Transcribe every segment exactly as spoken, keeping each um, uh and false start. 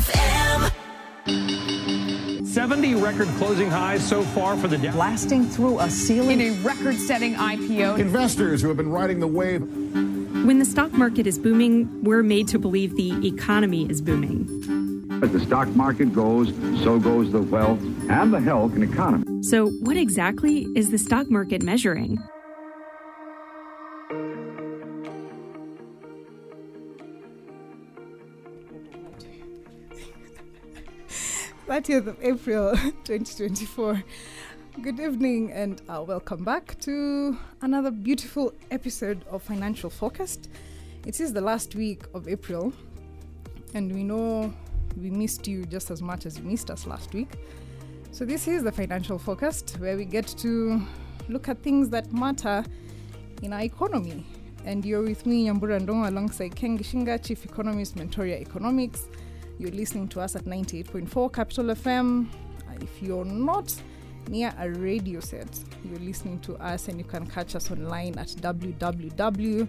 F M. seventy record closing highs so far for the Dow. Blasting through a ceiling. In a record-setting I P O. Investors who have been riding the wave. When the stock market is booming, we're made to believe the economy is booming. As the stock market goes, so goes the wealth and the health and economy. So what exactly is the stock market measuring? thirtieth of April twenty twenty-four. Good evening and uh, welcome back to another beautiful episode of Financial Forecast. It is the last week of April and we know we missed you just as much as you missed us last week. So this is the Financial Forecast, where we get to look at things that matter in our economy. And you're with me, Nyambura Ndongo, alongside Ken Gishinga, Chief Economist, Mentoria Economics. You're listening to us at ninety-eight point four Capital F M. Uh, if you're not near a radio set, you're listening to us, and you can catch us online at w w w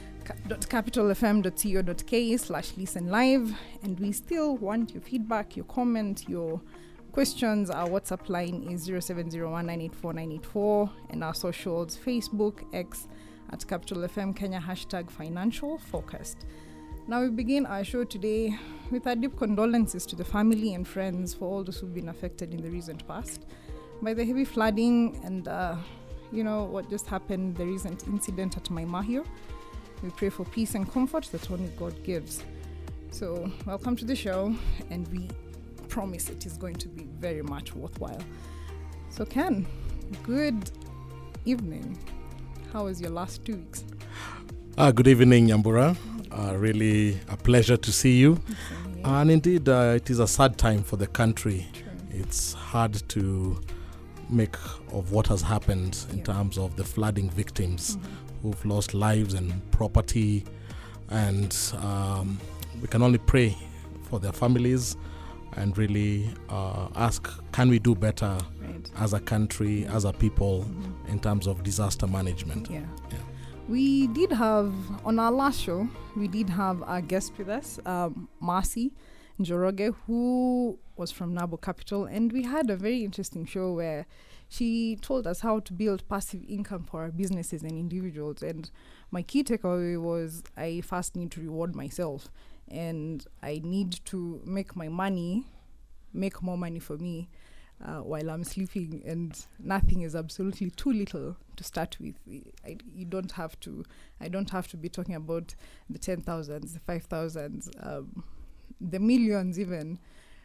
dot capital f m dot co dot k e slash listen live. And we still want your feedback, your comment, your questions. Our WhatsApp line is zero seven zero one nine eight four nine eight four, and our socials, Facebook, X at Capital F M Kenya, hashtag Financial Forecast. Now we begin our show today with our deep condolences to the family and friends for all those who've been affected in the recent past by the heavy flooding and, uh, you know, what just happened, the recent incident at Maimahio. We pray for peace and comfort that only God gives. So welcome to the show, and we promise it is going to be very much worthwhile. So Ken, good evening. How was your last two weeks? Uh, good evening, Nyambura. Uh, really a pleasure to see you. Okay, yeah. And indeed, uh, it is a sad time for the country. True. It's hard to make of what has happened in yeah. terms of the flooding victims mm-hmm. who've lost lives and property. And um, we can only pray for their families and really uh, ask, can we do better right. as a country, yeah. as a people, mm-hmm. in terms of disaster management? Yeah. yeah. We did have, on our last show, we did have a guest with us, um, Marcy Njoroge, who was from Nabo Capital, and we had a very interesting show where she told us how to build passive income for our businesses and individuals. And my key takeaway was I first need to reward myself, and I need to make my money make more money for me uh, while I'm sleeping, and nothing is absolutely too little to start with. I, you don't have to, I don't have to be talking about the ten thousands, the five thousands, um, the millions even,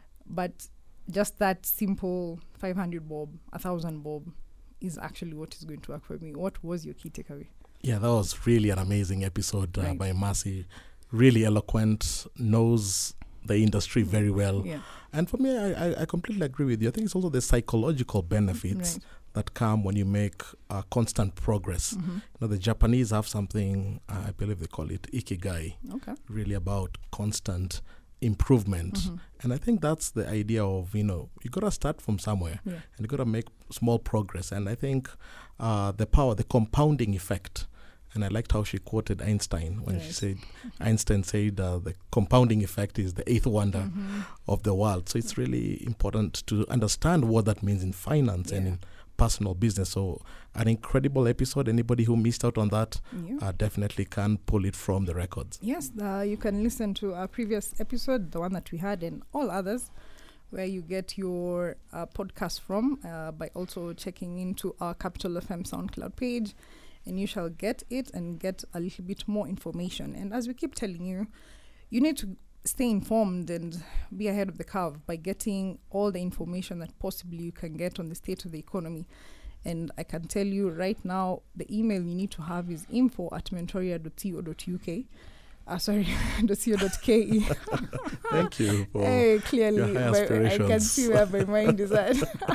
but just that simple five hundred bob, one thousand bob is actually what is going to work for me. What was your key takeaway? Yeah, that was really an amazing episode uh, right. by Marcy. Really eloquent, knows the industry very well. Yeah. And for me, I, I, I completely agree with you. I think it's also the psychological benefits right. that come when you make uh, constant progress. Mm-hmm. You know, the Japanese have something, uh, I believe they call it ikigai, okay. really about constant improvement. Mm-hmm. And I think that's the idea of, you know, you got to start from somewhere yeah. and you got to make small progress. And I think uh, the power, the compounding effect. And I liked how she quoted Einstein when yes. she said, Einstein said uh, the compounding effect is the eighth wonder mm-hmm. of the world. So it's really important to understand what that means in finance yeah. and in personal business. So an incredible episode. Anybody who missed out on that yeah. uh, definitely can pull it from the records. Yes, uh, you can listen to our previous episode, the one that we had, and all others, where you get your uh, podcast from uh, by also checking into our Capital F M SoundCloud page. And you shall get it and get a little bit more information. And as we keep telling you, you need to stay informed and be ahead of the curve by getting all the information that possibly you can get on the state of the economy. And I can tell you right now, the email you need to have is info at mentoria dot co dot u k. Uh, sorry, .co.ke. Thank you for hey, clearly, your high my, I can aspirations. see where my mind is at.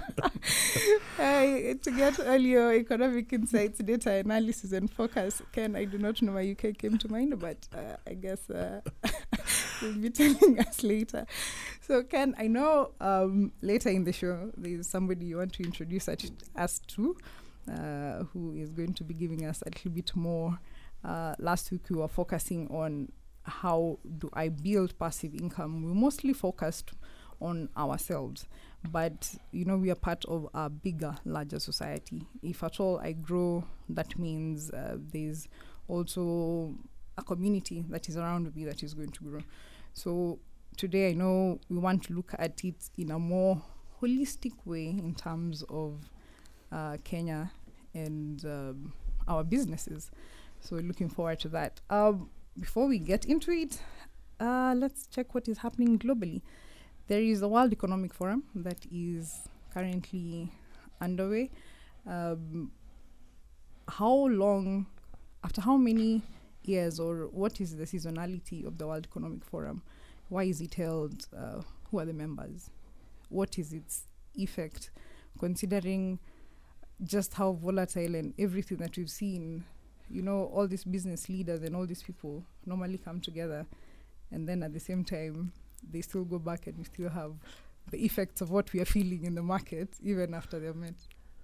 Hey, to get all your economic insights, data analysis, and focus, Ken, I do not know why U K came to mind, but uh, I guess uh, you'll be telling us later. So, Ken, I know um, later in the show there's somebody you want to introduce us to, uh, who is going to be giving us a little bit more. Uh, last week we were focusing on how do I build passive income, we mostly focused on ourselves. But, you know, we are part of a bigger, larger society. If at all I grow, that means uh, there's also a community that is around me that is going to grow. So today I know we want to look at it in a more holistic way in terms of uh, Kenya and um, our businesses. So we're looking forward to that. Um, before we get into it, uh, let's check what is happening globally. There is a World Economic Forum that is currently underway. Um, how long, after how many years, or what is the seasonality of the World Economic Forum? Why is it held? Uh, who are the members? What is its effect, considering just how volatile and everything that we've seen? You know, all these business leaders and all these people normally come together, and then at the same time, they still go back and we still have the effects of what we are feeling in the market, even after they're met.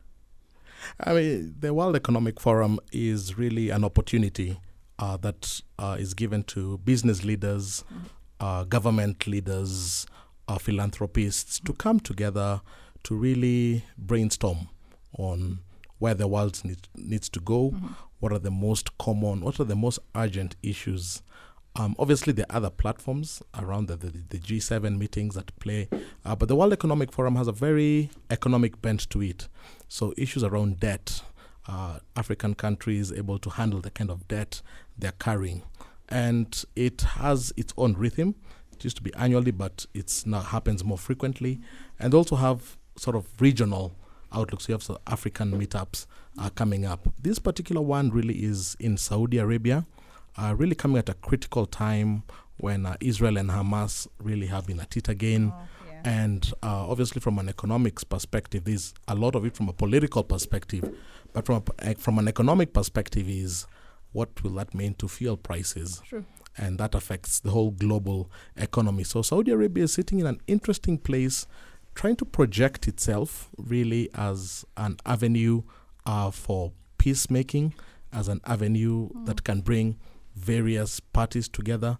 I mean, the World Economic Forum is really an opportunity uh, that uh, is given to business leaders, mm-hmm. uh, government leaders, uh, philanthropists to come together to really brainstorm on where the world need, needs to go, mm-hmm. what are the most common, what are the most urgent issues. Um, obviously, there are other platforms around the, the, the G seven meetings that play, uh, but the World Economic Forum has a very economic bent to it. So issues around debt, uh, African countries able to handle the kind of debt they're carrying. And it has its own rhythm. It used to be annually, but it's now happens more frequently. And also have sort of regional outlooks. You have some African meetups uh, coming up. This particular one really is in Saudi Arabia. Uh, really coming at a critical time when uh, Israel and Hamas really have been at it again. Oh, yeah. And uh, obviously from an economics perspective, there's a lot of it from a political perspective. But from a, uh, from an economic perspective is what will that mean to fuel prices? Sure. And that affects the whole global economy. So Saudi Arabia is sitting in an interesting place, trying to project itself really as an avenue uh, for peacemaking, as an avenue mm. that can bring various parties together,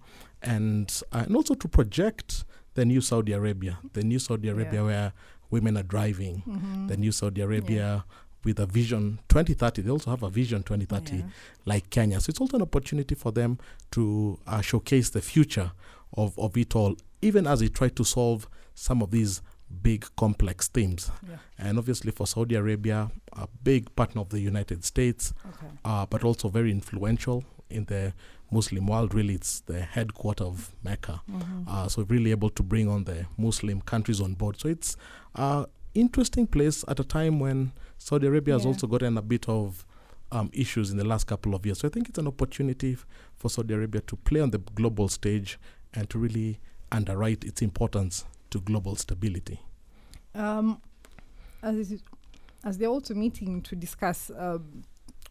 and uh, and also to project the new Saudi Arabia, the new Saudi Arabia yeah. where women are driving, mm-hmm. the new Saudi Arabia yeah. with a vision twenty thirty. They also have a vision twenty thirty yeah. like Kenya. So it's also an opportunity for them to uh, showcase the future of, of it all, even as they try to solve some of these big complex themes. Yeah. And obviously for Saudi Arabia, a big partner of the United States, okay. uh, but also very influential in the Muslim world. Really, it's the headquarter of Mecca. Mm-hmm. Uh, so really able to bring on the Muslim countries on board. So it's an interesting place at a time when Saudi Arabia yeah. has also gotten a bit of um, issues in the last couple of years. So I think it's an opportunity f- for Saudi Arabia to play on the global stage and to really underwrite its importance to global stability. Um, as, as they're also meeting to discuss um,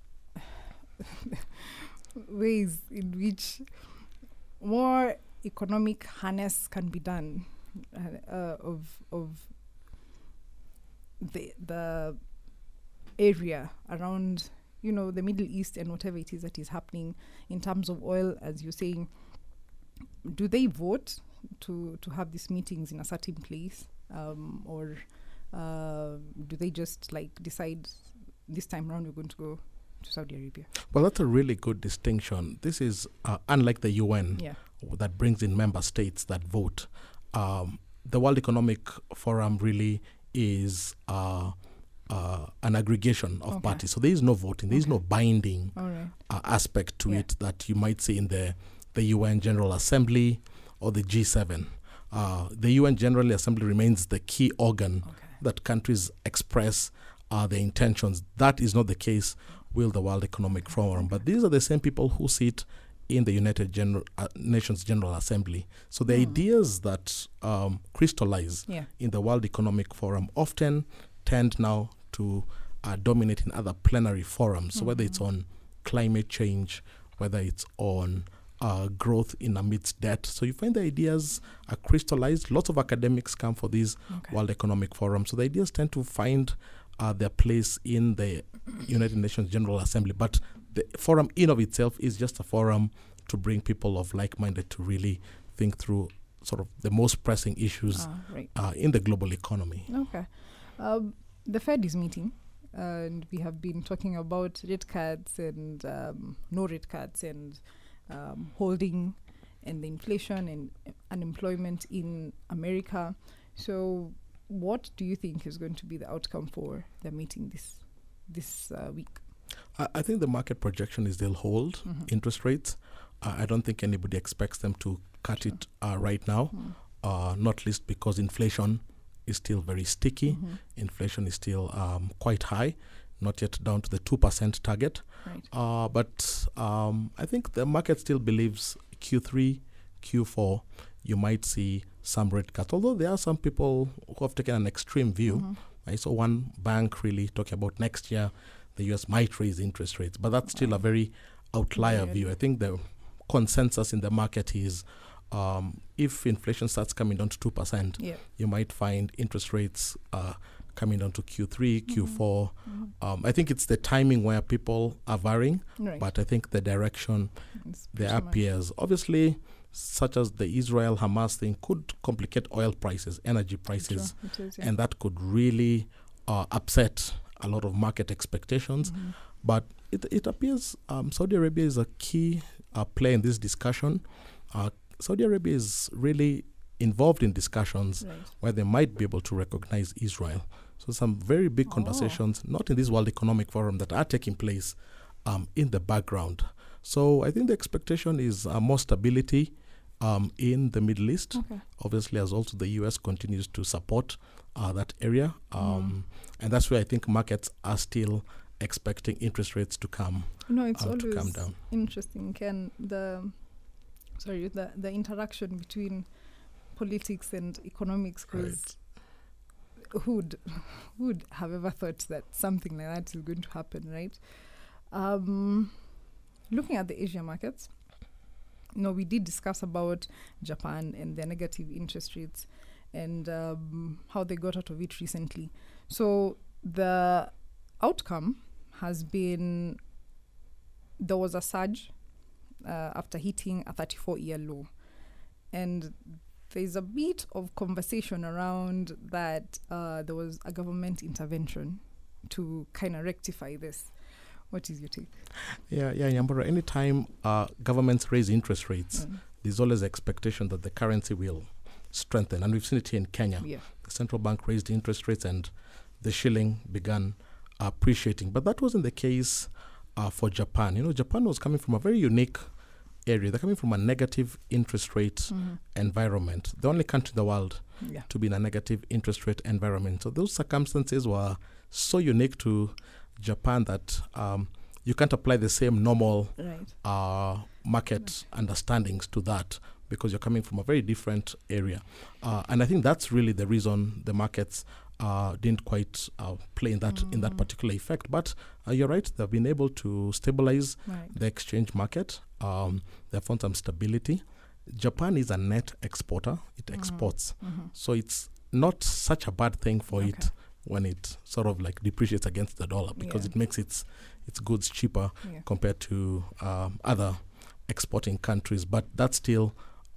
ways in which more economic harness can be done uh, uh, of of the the area around, you know, the Middle East and whatever it is that is happening in terms of oil, as you're saying. Do they vote to to have these meetings in a certain place, um, or uh, do they just like decide this time around we're going to go to Saudi Arabia? Well, that's a really good distinction. This is uh, unlike the U N yeah. that brings in member states that vote. Um, the World Economic Forum really is uh, uh, an aggregation of okay. parties. So there is no voting. There is okay. no binding All right. uh, aspect to yeah. it that you might see in the, the U N General Assembly or the G seven. Uh, the U N General Assembly remains the key organ okay. that countries express uh, their intentions. That is not the case with the World Economic Forum. But these are the same people who sit in the United General, uh, Nations General Assembly. So the mm. ideas that um, crystallize yeah. in the World Economic Forum often tend now to uh, dominate in other plenary forums. So mm-hmm. whether it's on climate change, whether it's on uh, growth in amidst debt. So you find the ideas are crystallized. Lots of academics come for these okay. World Economic Forum. So the ideas tend to find uh, their place in the United Nations General Assembly. But the forum in of itself is just a forum to bring people of like-minded to really think through sort of the most pressing issues Ah, right. uh, in the global economy. Okay. Um, the Fed is meeting, and we have been talking about rate cuts and um, no rate cuts and um, holding and the inflation and unemployment in America. So what do you think is going to be the outcome for the meeting this this uh, week? I, I think the market projection is they'll hold Mm-hmm. interest rates. Uh, I don't think anybody expects them to cut Sure. it uh, right now, Mm. uh, not least because inflation is still very sticky. Mhm. Inflation is still um, quite high, not yet down to the two percent target. Right. Uh, but um, I think the market still believes Q three, Q four, you might see some rate cuts. Although there are some people who have taken an extreme view. Mhm. I saw one bank really talking about next year the U S might raise interest rates, but that's still a very outlier Very view. I think the consensus in the market is um, if inflation starts coming down to two percent, Yeah. you might find interest rates uh, coming down to Q three, Q four. Mhm. Um, I think it's the timing where people are varying, Right. but I think the direction It's there pretty much- appears. Obviously, such as the Israel-Hamas thing could complicate oil prices, energy prices, True, it is, yeah. and that could really uh, upset a lot of market expectations. Mhm. But it, it appears um, Saudi Arabia is a key uh, player in this discussion. Uh, Saudi Arabia is really involved in discussions Right. where they might be able to recognize Israel. So some very big Oh. conversations, not in this World Economic Forum, that are taking place um, in the background. So I think the expectation is uh, more stability um, in the Middle East. Okay. Obviously, as also the U S continues to support uh, that area. Mm. Um, And that's where I think markets are still expecting interest rates to come You know, it's uh, to always come down. interesting, Ken, the sorry, the the interaction between politics and economics, because who would who would have ever thought that something like that is going to happen, right? Um, looking at the Asia markets, you know, we did discuss about Japan and their negative interest rates and um, how they got out of it recently. So the outcome has been there was a surge uh, after hitting a thirty-four year low. And there's a bit of conversation around that uh, there was a government intervention to kind of rectify this. What is your take? Yeah, yeah, Nyambura. Anytime uh, governments raise interest rates, Mm. there's always expectation that the currency will strengthen. And we've seen it here in Kenya. Yeah. The central bank raised interest rates and the shilling began appreciating. But that wasn't the case uh, for Japan. You know, Japan was coming from a very unique area. They're coming from a negative interest rate Mhm. environment. The only country in the world Yeah. to be in a negative interest rate environment. So those circumstances were so unique to Japan that um, you can't apply the same normal Right. uh, market understandings to that because you're coming from a very different area. Uh, and I think that's really the reason the markets uh, didn't quite uh, play in that in that particular effect. But uh, you're right, they've been able to stabilize Right. the exchange market. Um, they've found some stability. Japan is a net exporter. It exports. Mhm. So it's not such a bad thing for Okay. it when it sort of like depreciates against the dollar because Yeah. it makes its its goods cheaper Yeah. compared to um, other exporting countries. But that's still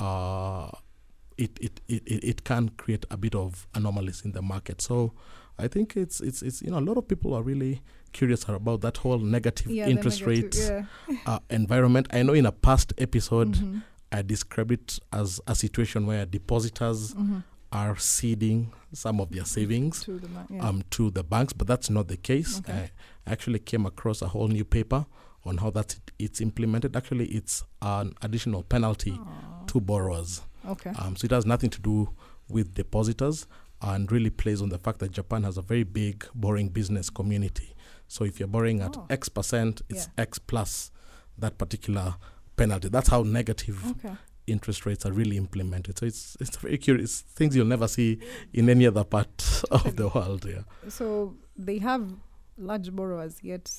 uh, it, it, it, it it can create a bit of anomalies in the market. So I think it's it's it's you know a lot of people are really curious about that whole negative Yeah, the interest negative- rate yeah. uh, environment. I know in a past episode Mhm. I described it as a situation where depositors Mhm. are ceding some of their savings To the ma- yeah. um, to the banks, but that's not the case. Okay. I actually came across a whole new paper on how that's it, it's implemented. Actually, it's an additional penalty Aw. to borrowers. Okay. Um, so it has nothing to do with depositors and really plays on the fact that Japan has a very big borrowing business community. So if you're borrowing at Oh. X percent, it's Yeah. X plus that particular penalty. That's how negative Okay. interest rates are really implemented. So it's it's very curious things you'll never see in any other part of the world. Yeah. So they have large borrowers, yet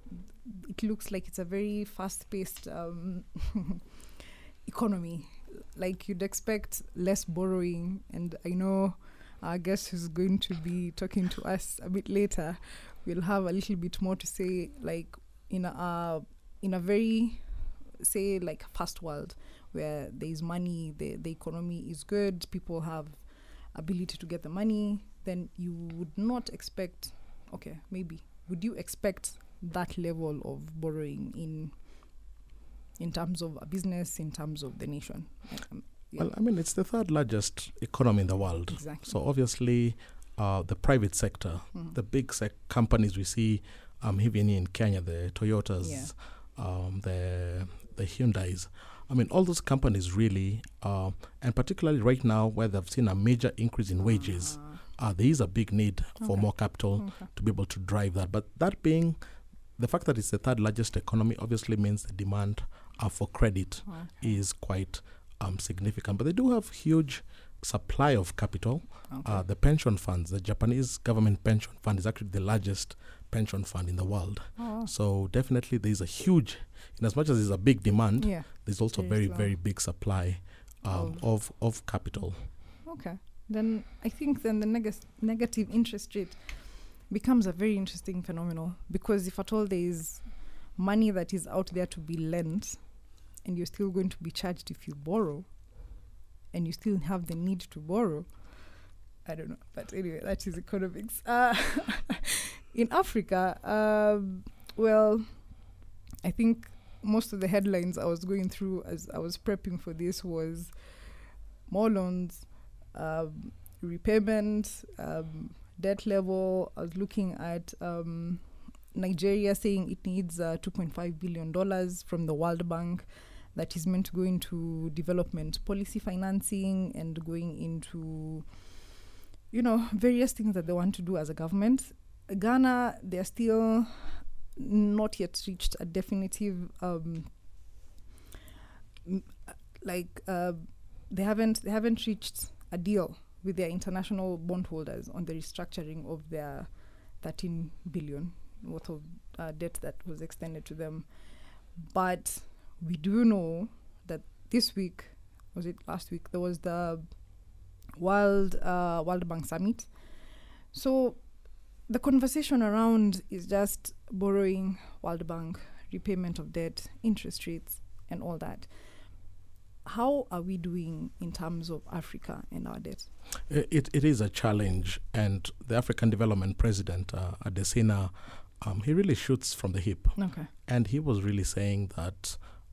it looks like it's a very fast-paced um, economy. Like you'd expect less borrowing, and I know our guest who's going to be talking to us a bit later will have a little bit more to say, like in a uh, in a very say like first world, where there is money, the, the economy is good, people have ability to get the money, then you would not expect, okay, maybe, would you expect that level of borrowing in in terms of a business, in terms of the nation? Um, yeah. Well, I mean, it's the third largest economy in the world. Exactly. So obviously, uh, the private sector, mm. the big sec- companies we see, um, even in Kenya, the Toyotas, yeah. um, the the Hyundais. I mean, all those companies really, uh, and particularly right now where they've seen a major increase in wages, uh, there is a big need for okay. more capital okay. to be able to drive that. But that being, the fact that it's the third largest economy obviously means the demand uh, for credit okay. is quite um, significant. But they do have huge supply of capital. Okay. Uh, the pension funds, the Japanese government pension fund is actually the largest pension fund in the world. Oh. So definitely there is a huge, in as much as there's a big demand, yeah. there's also There very, is, uh, very big supply um, of of capital. Okay. Then I think then the neg- negative interest rate becomes a very interesting phenomenon, because if at all there is money that is out there to be lent, and you're still going to be charged if you borrow, and you still have the need to borrow, I don't know. But anyway, that is economics. Uh, in Africa, um, well, I think most of the headlines I was going through as I was prepping for this was more loans, um, repayment, um, debt level. I was looking at um, Nigeria saying it needs uh, two point five billion dollars from the World Bank that is meant to go into development policy financing and going into, you know, various things that they want to do as a government. Ghana, they're still not yet reached a definitive, um, m- like uh, they haven't they haven't reached a deal with their international bondholders on the restructuring of their thirteen billion worth of uh, debt that was extended to them. But we do know that this week, was it last week, there was the World uh, World Bank Summit. So the conversation around is just borrowing, World Bank, repayment of debt, interest rates, and all that. How are we doing in terms of Africa and our debt? It it is a challenge, and the African Development President, uh, Adesina, um, he really shoots from the hip. Okay. And he was really saying that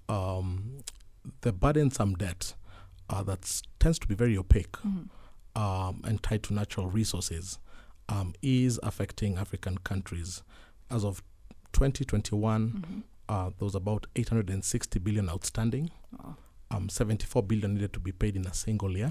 um, the burdensome debt uh, that tends to be very opaque mm-hmm. um, and tied to natural resources um, is affecting African countries. As of twenty twenty-one, mm-hmm. uh, there was about eight hundred sixty billion outstanding. Oh. Um, seventy-four billion needed to be paid in a single year.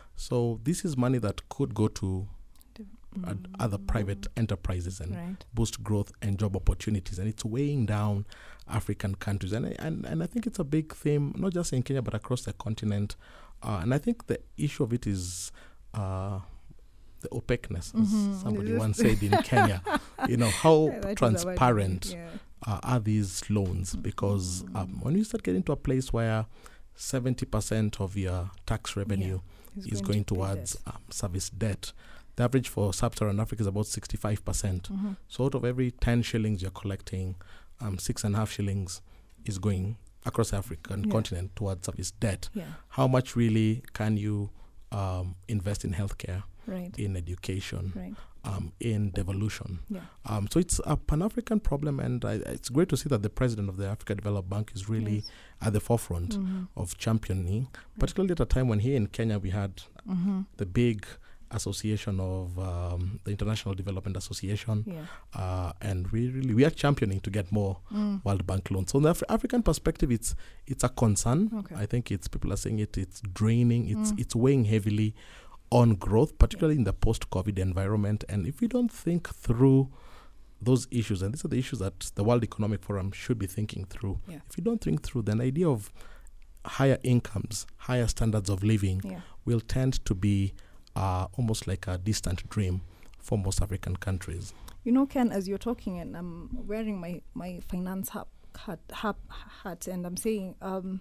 So this is money that could go to uh, mm. other private enterprises and right. boost growth and job opportunities. And it's weighing down African countries. And, and, and I think it's a big theme, not just in Kenya, but across the continent. Uh, and I think the issue of it is uh, the opaqueness, mm-hmm. as somebody once said in Kenya. You know, how yeah, transparent yeah. uh, are these loans? Because mm-hmm. um, when you start getting to a place where seventy percent of your tax revenue yeah, is going, going to towards um, service debt. The average for sub-Saharan Africa is about sixty-five percent. Mm-hmm. So out of every ten shillings you're collecting, um, six and a half shillings is going across the African yeah. continent towards service debt. Yeah. How much really can you um, invest in healthcare, right. in education, right. um, in devolution? Yeah. Um, so it's a Pan-African problem, and I, it's great to see that the president of the Africa Development Bank is really yes. at the forefront mm-hmm. of championing, particularly at a time when here in Kenya we had mm-hmm. the big association of um, the International Development Association, yeah. uh, and we really we are championing to get more mm. World Bank loans. So, in the Af- African perspective, it's it's a concern. Okay. I think it's people are saying it. It's draining. It's mm. it's weighing heavily on growth, particularly yeah. in the post-COVID environment. And if we don't think through those issues, and these are the issues that the World Economic Forum should be thinking through. Yeah. If you don't think through, then the idea of higher incomes, higher standards of living yeah. will tend to be uh, almost like a distant dream for most African countries. You know, Ken, as you're talking, and I'm wearing my, my finance hat, hat, hat, hat, and I'm saying, um,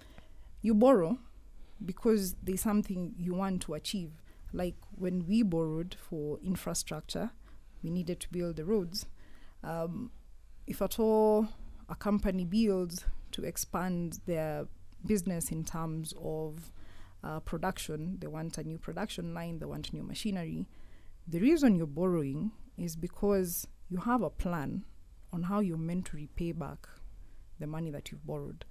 you borrow because there's something you want to achieve. Like when we borrowed for infrastructure, we needed to build the roads. Um, if at all a company builds to expand their business in terms of uh, production. They want a new production line, they want new machinery. The reason you're borrowing is because you have a plan on how you're meant to repay back the money that you've borrowed.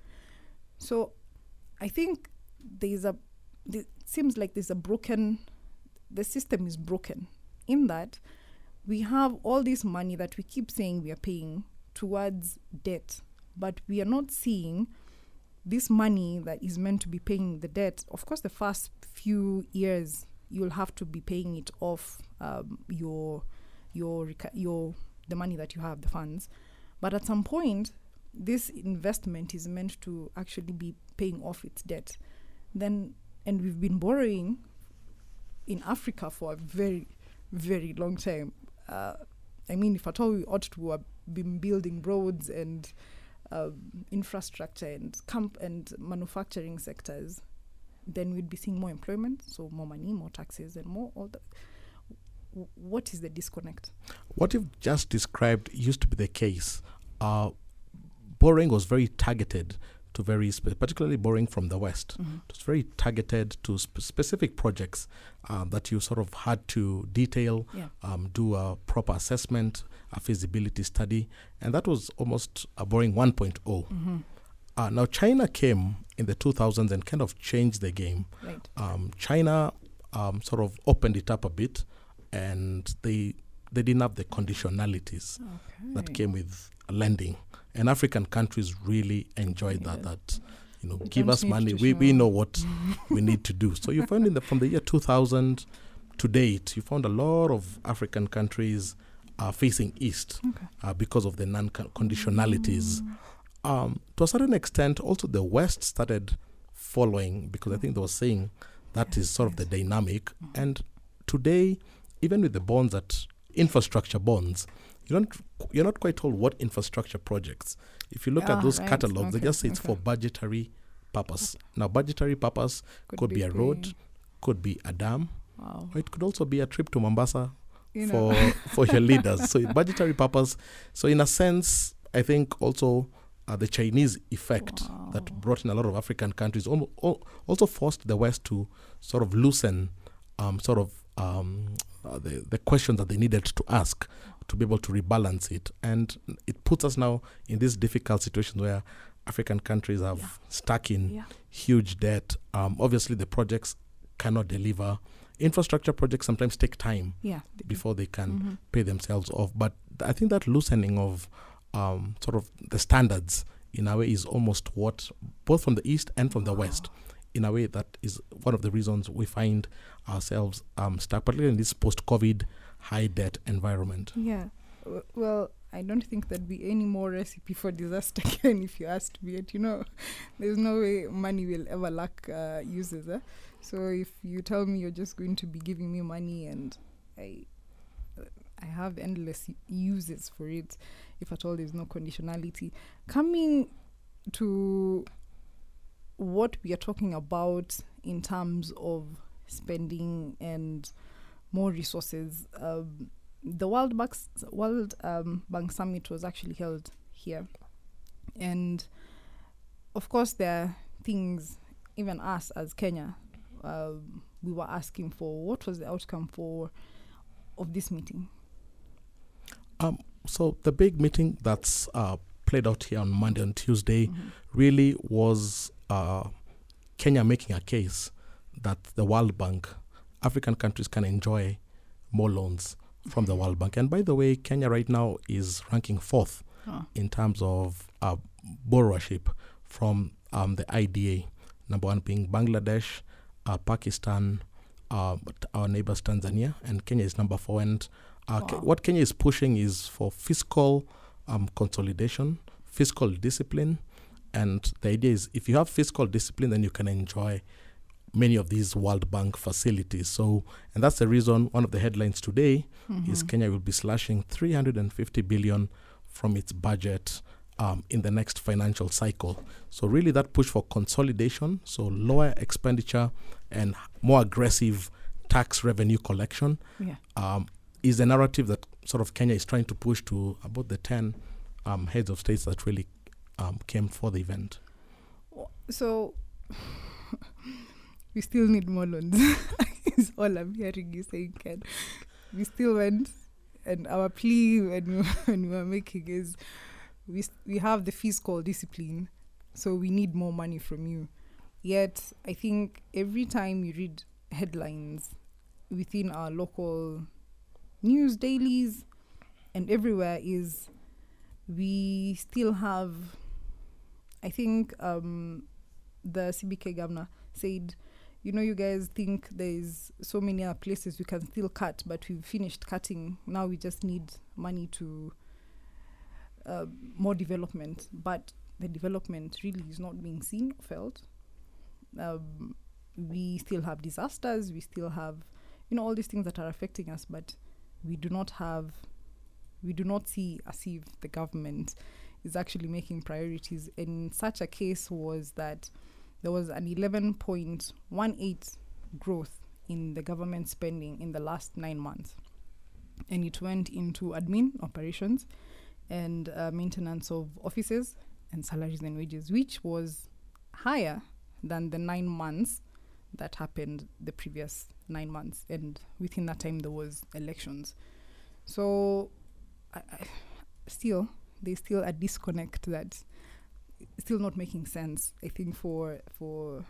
So I think there's a, it seems like there's a broken, the system is broken in that we have all this money that we keep saying we are paying towards debt, but we are not seeing this money that is meant to be paying the debt. Of course, the first few years you'll have to be paying it off, um, your, your, your, the money that you have, the funds. But at some point, this investment is meant to actually be paying off its debt. Then, and we've been borrowing in Africa for a very, very long time. Uh, I mean, if at all we ought to have been building roads and uh, infrastructure and camp and manufacturing sectors, then we'd be seeing more employment, so more money, more taxes, and more all the. W- what is the disconnect? What you've just described used to be the case. Uh, borrowing was very targeted to very, spe- particularly borrowing from the West. Mm-hmm. It was very targeted to sp- specific projects uh, that you sort of had to detail, yeah. um, do a proper assessment, a feasibility study, and that was almost a borrowing one point oh. Mm-hmm. Uh, now, China came in the two thousands and kind of changed the game. Right. Um, China um, sort of opened it up a bit, and they they didn't have the conditionalities okay. that came with lending. And African countries really enjoyed yeah. that, that, you know, we give us money, we, we know what we need to do. So you found in the, from the year two thousand to date, you found a lot of African countries uh, facing east okay. uh, because of the non-conditionalities. Mm. Um, to a certain extent, also the West started following, because I think they were saying that yes, is sort yes. of the dynamic. Mm-hmm. And today, even with the bonds, that infrastructure bonds, you don't, you're not quite told what infrastructure projects. If you look oh, at those right. catalogs, okay. they just say it's okay. for budgetary purpose. Now, budgetary purpose could, could be, be a road, could be a dam, wow. or it could also be a trip to Mombasa you for for your leaders. So budgetary purpose. So in a sense, I think also uh, the Chinese effect wow. that brought in a lot of African countries al- al- also forced the West to sort of loosen um, sort of um, uh, the, the questions that they needed to ask to be able to rebalance it. And it puts us now in this difficult situation where African countries have yeah. stuck in yeah. huge debt. Um, obviously, the projects cannot deliver. Infrastructure projects sometimes take time yeah. before they can mm-hmm. pay themselves off. But th- I think that loosening of um, sort of the standards in a way is almost what, both from the East and from the wow. West, in a way that is one of the reasons we find ourselves um, stuck, particularly in this post-COVID high debt environment. Yeah. W- well, I don't think there'd be any more recipe for disaster again if you asked me it. You know, there's no way money will ever lack uh, uses. Eh? So if you tell me you're just going to be giving me money and I uh, I have endless uses for it, if at all there's no conditionality. Coming to what we are talking about in terms of spending and more resources, um, the World Bank, World um, Bank Summit was actually held here. And of course, there are things, even us as Kenya, uh, we were asking for. What was the outcome for of this meeting? Um, so the big meeting that's uh, played out here on Monday and Tuesday mm-hmm. really was uh, Kenya making a case that the World Bank, African countries can enjoy more loans from the World Bank. And by the way, Kenya right now is ranking fourth oh. in terms of uh, borrowership from um, the I D A. Number one being Bangladesh, uh, Pakistan, uh, our neighbors Tanzania, and Kenya is number four. And uh, wow. Ke- what Kenya is pushing is for fiscal um, consolidation, fiscal discipline. And the idea is if you have fiscal discipline, then you can enjoy many of these World Bank facilities. So, and that's the reason one of the headlines today mm-hmm. is Kenya will be slashing three hundred fifty billion from its budget um, in the next financial cycle. So really that push for consolidation, so lower expenditure and more aggressive tax revenue collection yeah. um, is the narrative that sort of Kenya is trying to push to about the ten um, heads of states that really um, came for the event. So we still need more loans. Is all I'm hearing you saying, Ken. We still went, and our plea when we, when we were making is we we have the fiscal discipline, so we need more money from you. Yet I think every time you read headlines within our local news dailies and everywhere is we still have, I think um, the C B K governor said, you know, you guys think there's so many other places we can still cut, but we've finished cutting. Now we just need money to uh, more development. But the development really is not being seen or felt. Um, we still have disasters. We still have, you know, all these things that are affecting us, but we do not have, we do not see as if the government is actually making priorities. And such a case was that there was an eleven point one eight growth in the government spending in the last nine months. And it went into admin operations and uh, maintenance of offices and salaries and wages, which was higher than the nine months that happened the previous nine months. And within that time, there was elections. So I, I still, there's still a disconnect that still not making sense, I think, for for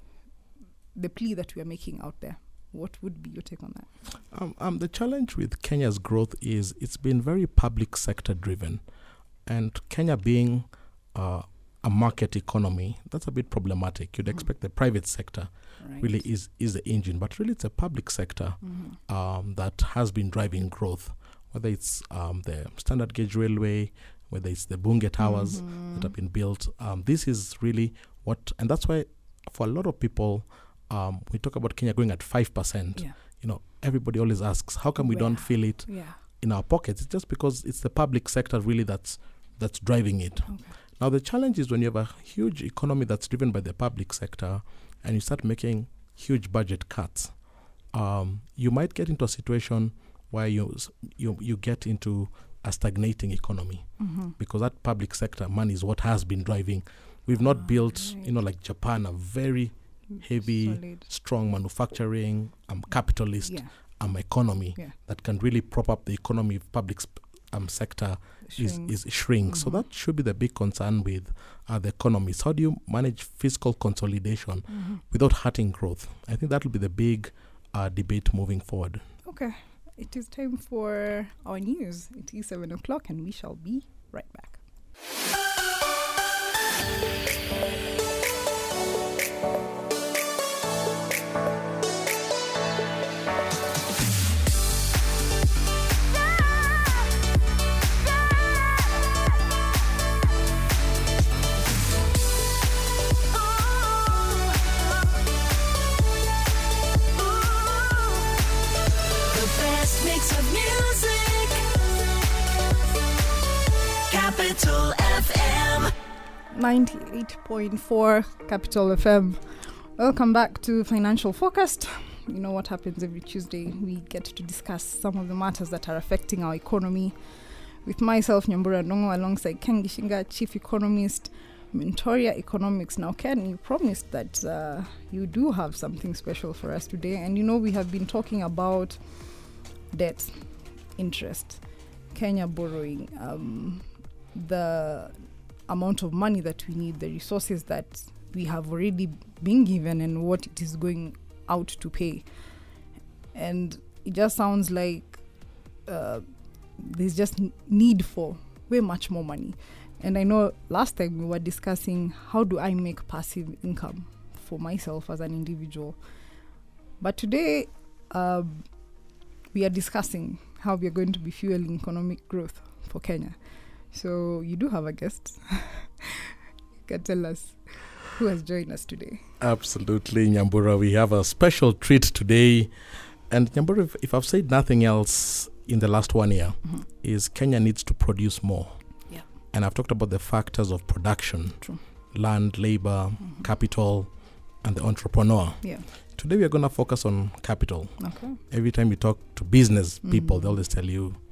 the plea that we are making out there. What would be your take on that? Um, um, the challenge with Kenya's growth is it's been very public sector driven. And Kenya being uh, a market economy, that's a bit problematic. You'd mm-hmm. expect the private sector right. really is, is the engine, but really it's a public sector mm-hmm. um, that has been driving growth, whether it's um, the standard gauge railway, whether it's the Bunge Towers mm-hmm. that have been built. Um, this is really what, and that's why for a lot of people, um, we talk about Kenya growing at five percent. Yeah. You know, everybody always asks, how come we Where? don't feel it yeah. in our pockets? It's just because it's the public sector really that's that's driving it. Okay. Now, the challenge is when you have a huge economy that's driven by the public sector and you start making huge budget cuts, um, you might get into a situation where you you you get into a stagnating economy mm-hmm. because that public sector money is what has been driving. We've not oh, built, right. you know, like Japan, a very heavy, Solid. strong manufacturing, um, capitalist yeah. um, economy yeah. that can really prop up the economy if public sp- um, sector is, is shrink. Mm-hmm. So that should be the big concern with uh, the economies. How do you manage fiscal consolidation mm-hmm. without hurting growth? I think that will be the big uh, debate moving forward. Okay. It is time for our news. It is seven o'clock and we shall be right back. Capital F M ninety-eight point four Capital F M. Welcome back to Financial Focused. You know what happens every Tuesday. We get to discuss some of the matters that are affecting our economy with myself, Nyambura Ndongo, alongside Ken Gishinga, Chief Economist, Mentoria Economics. Now, Ken, you promised that uh, you do have something special for us today. And you know, we have been talking about debt, interest, Kenya borrowing, um, the amount of money that we need, the resources that we have already been given and what it is going out to pay. And it just sounds like uh, there's just need for way much more money. And I know last time we were discussing how do I make passive income for myself as an individual. But today uh, we are discussing how we are going to be fueling economic growth for Kenya. So you do have a guest. You can tell us who has joined us today. Absolutely, Nyambura. We have a special treat today. And Nyambura, if, if I've said nothing else in the last one year, mm-hmm. is Kenya needs to produce more. Yeah. And I've talked about the factors of production. True. Land, labor, mm-hmm. capital, and the entrepreneur. Yeah. Today we are going to focus on capital. Okay. Every time you talk to business people, mm-hmm. they always tell you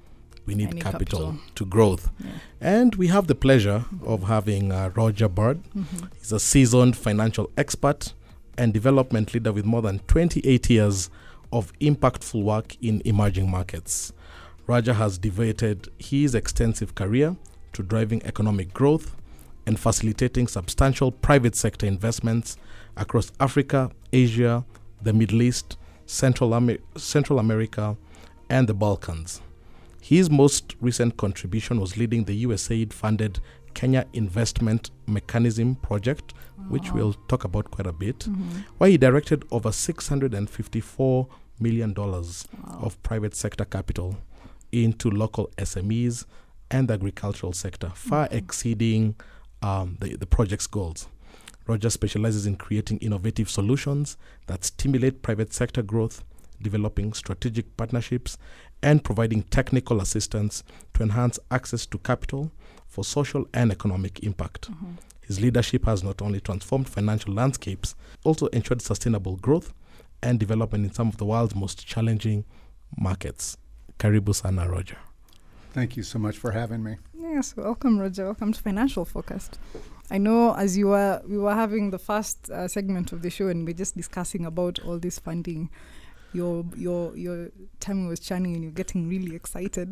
we need Any capital, capital. to growth. Yeah. And we have the pleasure of having uh, Roger Bird. Mm-hmm. He's a seasoned financial expert and development leader with more than twenty-eight years of impactful work in emerging markets. Roger has devoted his extensive career to driving economic growth and facilitating substantial private sector investments across Africa, Asia, the Middle East, Central, Amer- Central America, and the Balkans. His most recent contribution was leading the U S A I D-funded Kenya Investment Mechanism project, which we'll talk about quite a bit, Mm-hmm. where he directed over six hundred fifty-four million dollars Wow. of private sector capital into local S M Es and the agricultural sector, far Mm-hmm. exceeding um, the, the project's goals. Roger specializes in creating innovative solutions that stimulate private sector growth, developing strategic partnerships, and providing technical assistance to enhance access to capital for social and economic impact. Mm-hmm. His leadership has not only transformed financial landscapes, also ensured sustainable growth and development in some of the world's most challenging markets. Karibu sana, Roger. Thank you so much for having me. Yes, welcome, Roger. Welcome to Financial Focused. I know as you were, we were having the first uh, segment of the show, and we're just discussing about all this funding. Your your your tummy was churning, and you're getting really excited.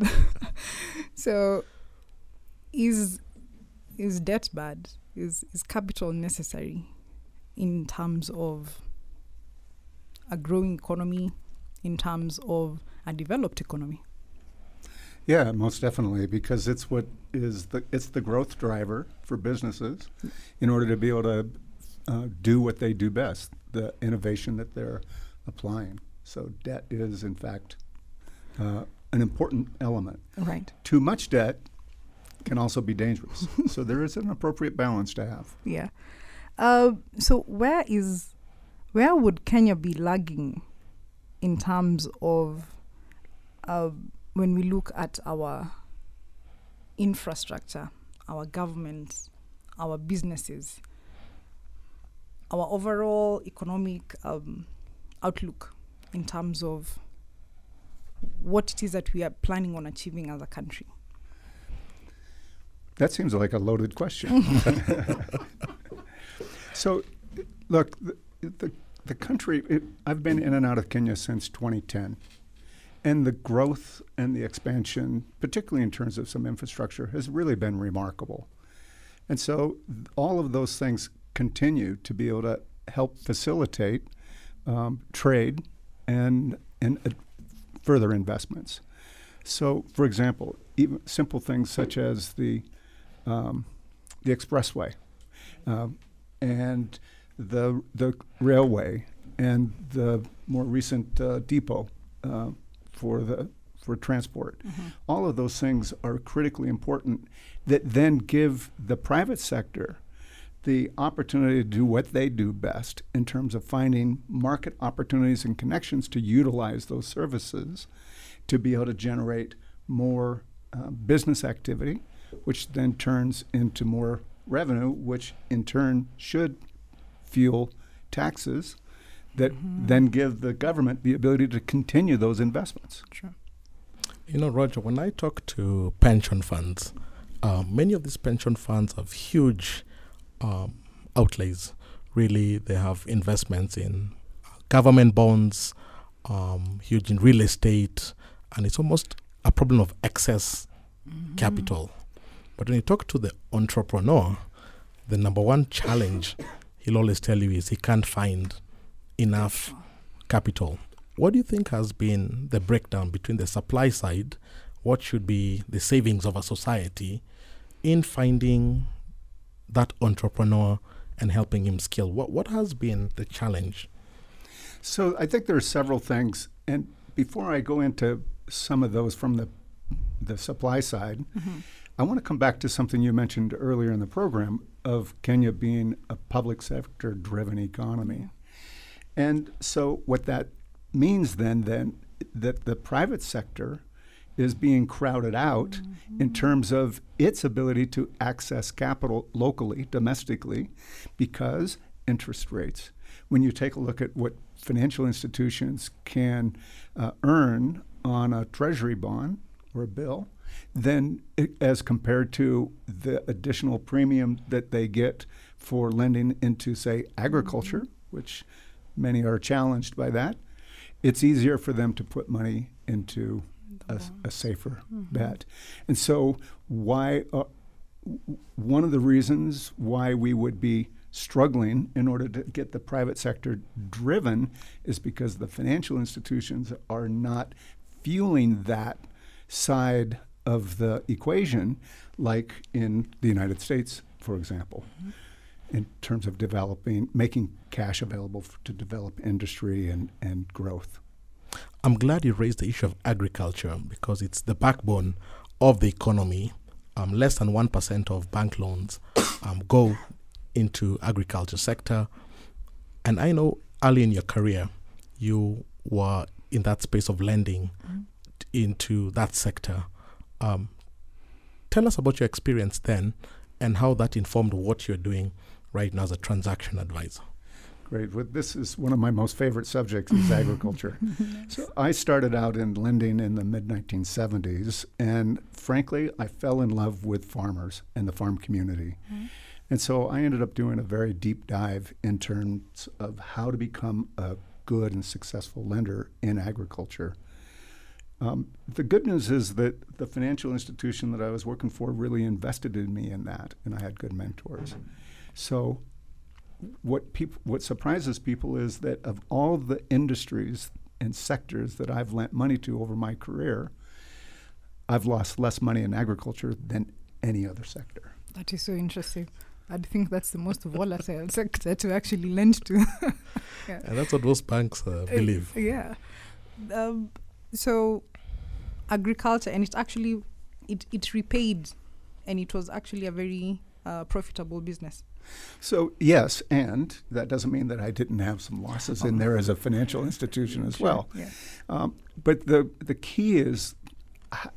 So, is is debt bad? Is is capital necessary in terms of a growing economy, in terms of a developed economy? Yeah, most definitely, because it's what is the it's the growth driver for businesses in order to be able to uh, do what they do best, the innovation that they're applying. So debt is, in fact, uh, an important element. Right. Too much debt can also be dangerous. So there is an appropriate balance to have. Yeah. Uh, so where is where would Kenya be lagging in terms of uh, when we look at our infrastructure, our government, our businesses, our overall economic um, outlook in terms of what it is that we are planning on achieving as a country? That seems like a loaded question. So, look, the, the, the country, it, I've been in and out of Kenya since twenty ten. And the growth and the expansion, particularly in terms of some infrastructure, has really been remarkable. And so th- all of those things continue to be able to help facilitate um, trade and, and uh, further investments. So, for example, even simple things such as the um, the expressway um, and the the railway and the more recent uh, depot uh, for the for transport. Mm-hmm. All of those things are critically important that then give the private sector the opportunity to do what they do best in terms of finding market opportunities and connections to utilize those services to be able to generate more uh, business activity, which then turns into more revenue, which in turn should fuel taxes that mm-hmm. then give the government the ability to continue those investments. Sure. You know, Roger, when I talk to pension funds, uh, many of these pension funds have huge um, outlays. Really, they have investments in government bonds, um, huge in real estate, and it's almost a problem of excess mm-hmm. capital. But when you talk to the entrepreneur, the number one challenge he'll always tell you is he can't find enough capital. What do you think has been the breakdown between the supply side, what should be the savings of a society, in finding that entrepreneur and helping him scale? What what has been the challenge? So I think there are several things, and before I go into some of those from the the supply side, mm-hmm. I want to come back to something you mentioned earlier in the program of Kenya being a public sector driven economy. Yeah. And so what that means then, then that the private sector is being crowded out mm-hmm. in terms of its ability to access capital locally, domestically, because interest rates. When you take a look at what financial institutions can uh, earn on a treasury bond or a bill, then it, as compared to the additional premium that they get for lending into, say, agriculture, mm-hmm. which many are challenged by that, it's easier for them to put money into a, a safer mm-hmm. bet. And so why uh, one of the reasons why we would be struggling in order to get the private sector driven is because the financial institutions are not fueling that side of the equation like in the United States, for example, mm-hmm. in terms of developing, making cash available f- to develop industry and, and growth. I'm glad you raised the issue of agriculture because it's the backbone of the economy. Um, less than one percent of bank loans um, go into agriculture sector. And I know early in your career, you were in that space of lending mm-hmm. t- into that sector. Um, tell us about your experience then and how that informed what you're doing right now as a transaction advisor. Great. Well, this is one of my most favorite subjects is agriculture. So I started out in lending in the mid nineteen seventies, and frankly, I fell in love with farmers and the farm community. Mm-hmm. And so I ended up doing a very deep dive in terms of how to become a good and successful lender in agriculture. Um, the good news is that the financial institution that I was working for really invested in me in that, and I had good mentors. Mm-hmm. So what people, what surprises people is that of all the industries and sectors that I've lent money to over my career, I've lost less money in agriculture than any other sector. That is so interesting. I think that's the most volatile sector to actually lend to. Yeah. And that's what most banks uh, believe. Uh, yeah. Um, so agriculture, and it actually, it, it repaid, and it was actually a very uh, profitable business. So yes, and that doesn't mean that I didn't have some losses oh. in there as a financial institution as sure, well. Yeah. Um, but the the key is h-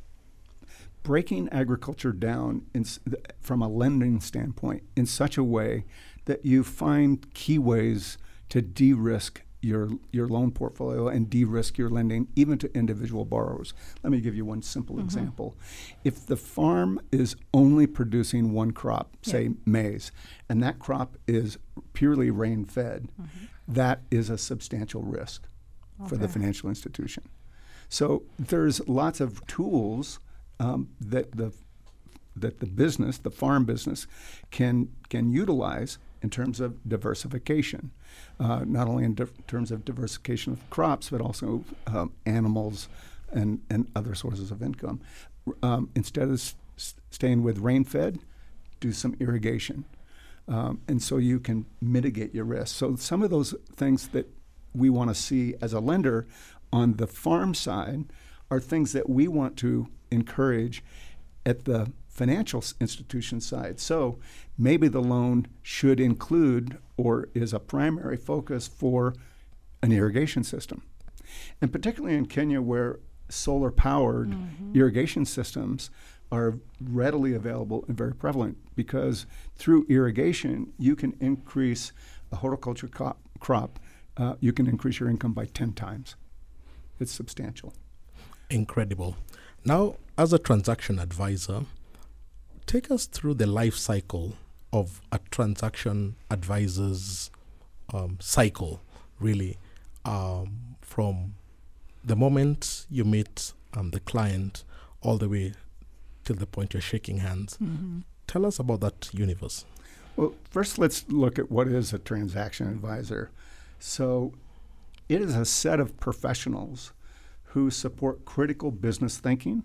breaking agriculture down in s- th- from a lending standpoint in such a way that you find key ways to de-risk your your loan portfolio and de-risk your lending even to individual borrowers. Let me give you one simple mm-hmm. example. If the farm is only producing one crop, yeah. say maize, and that crop is purely rain-fed, mm-hmm. that is a substantial risk okay. for the financial institution. So there's lots of tools um, that the that the business, the farm business, can can utilize in terms of diversification, uh, not only in di- terms of diversification of crops, but also um, animals and, and other sources of income. Um, instead of s- staying with rain-fed, do some irrigation. Um, and so you can mitigate your risk. So some of those things that we want to see as a lender on the farm side are things that we want to encourage at the financial institution side. So maybe the loan should include or is a primary focus for an irrigation system. And particularly in Kenya where solar-powered mm-hmm. irrigation systems are readily available and very prevalent because through irrigation you can increase a horticulture co- crop, uh, you can increase your income by ten times. It's substantial. Incredible. Now, as a transaction advisor, take us through the life cycle of a transaction advisor's um, cycle, really, um, from the moment you meet um, the client all the way till the point you're shaking hands. Mm-hmm. Tell us about that universe. Well, first let's look at what is a transaction advisor. So it is a set of professionals who support critical business thinking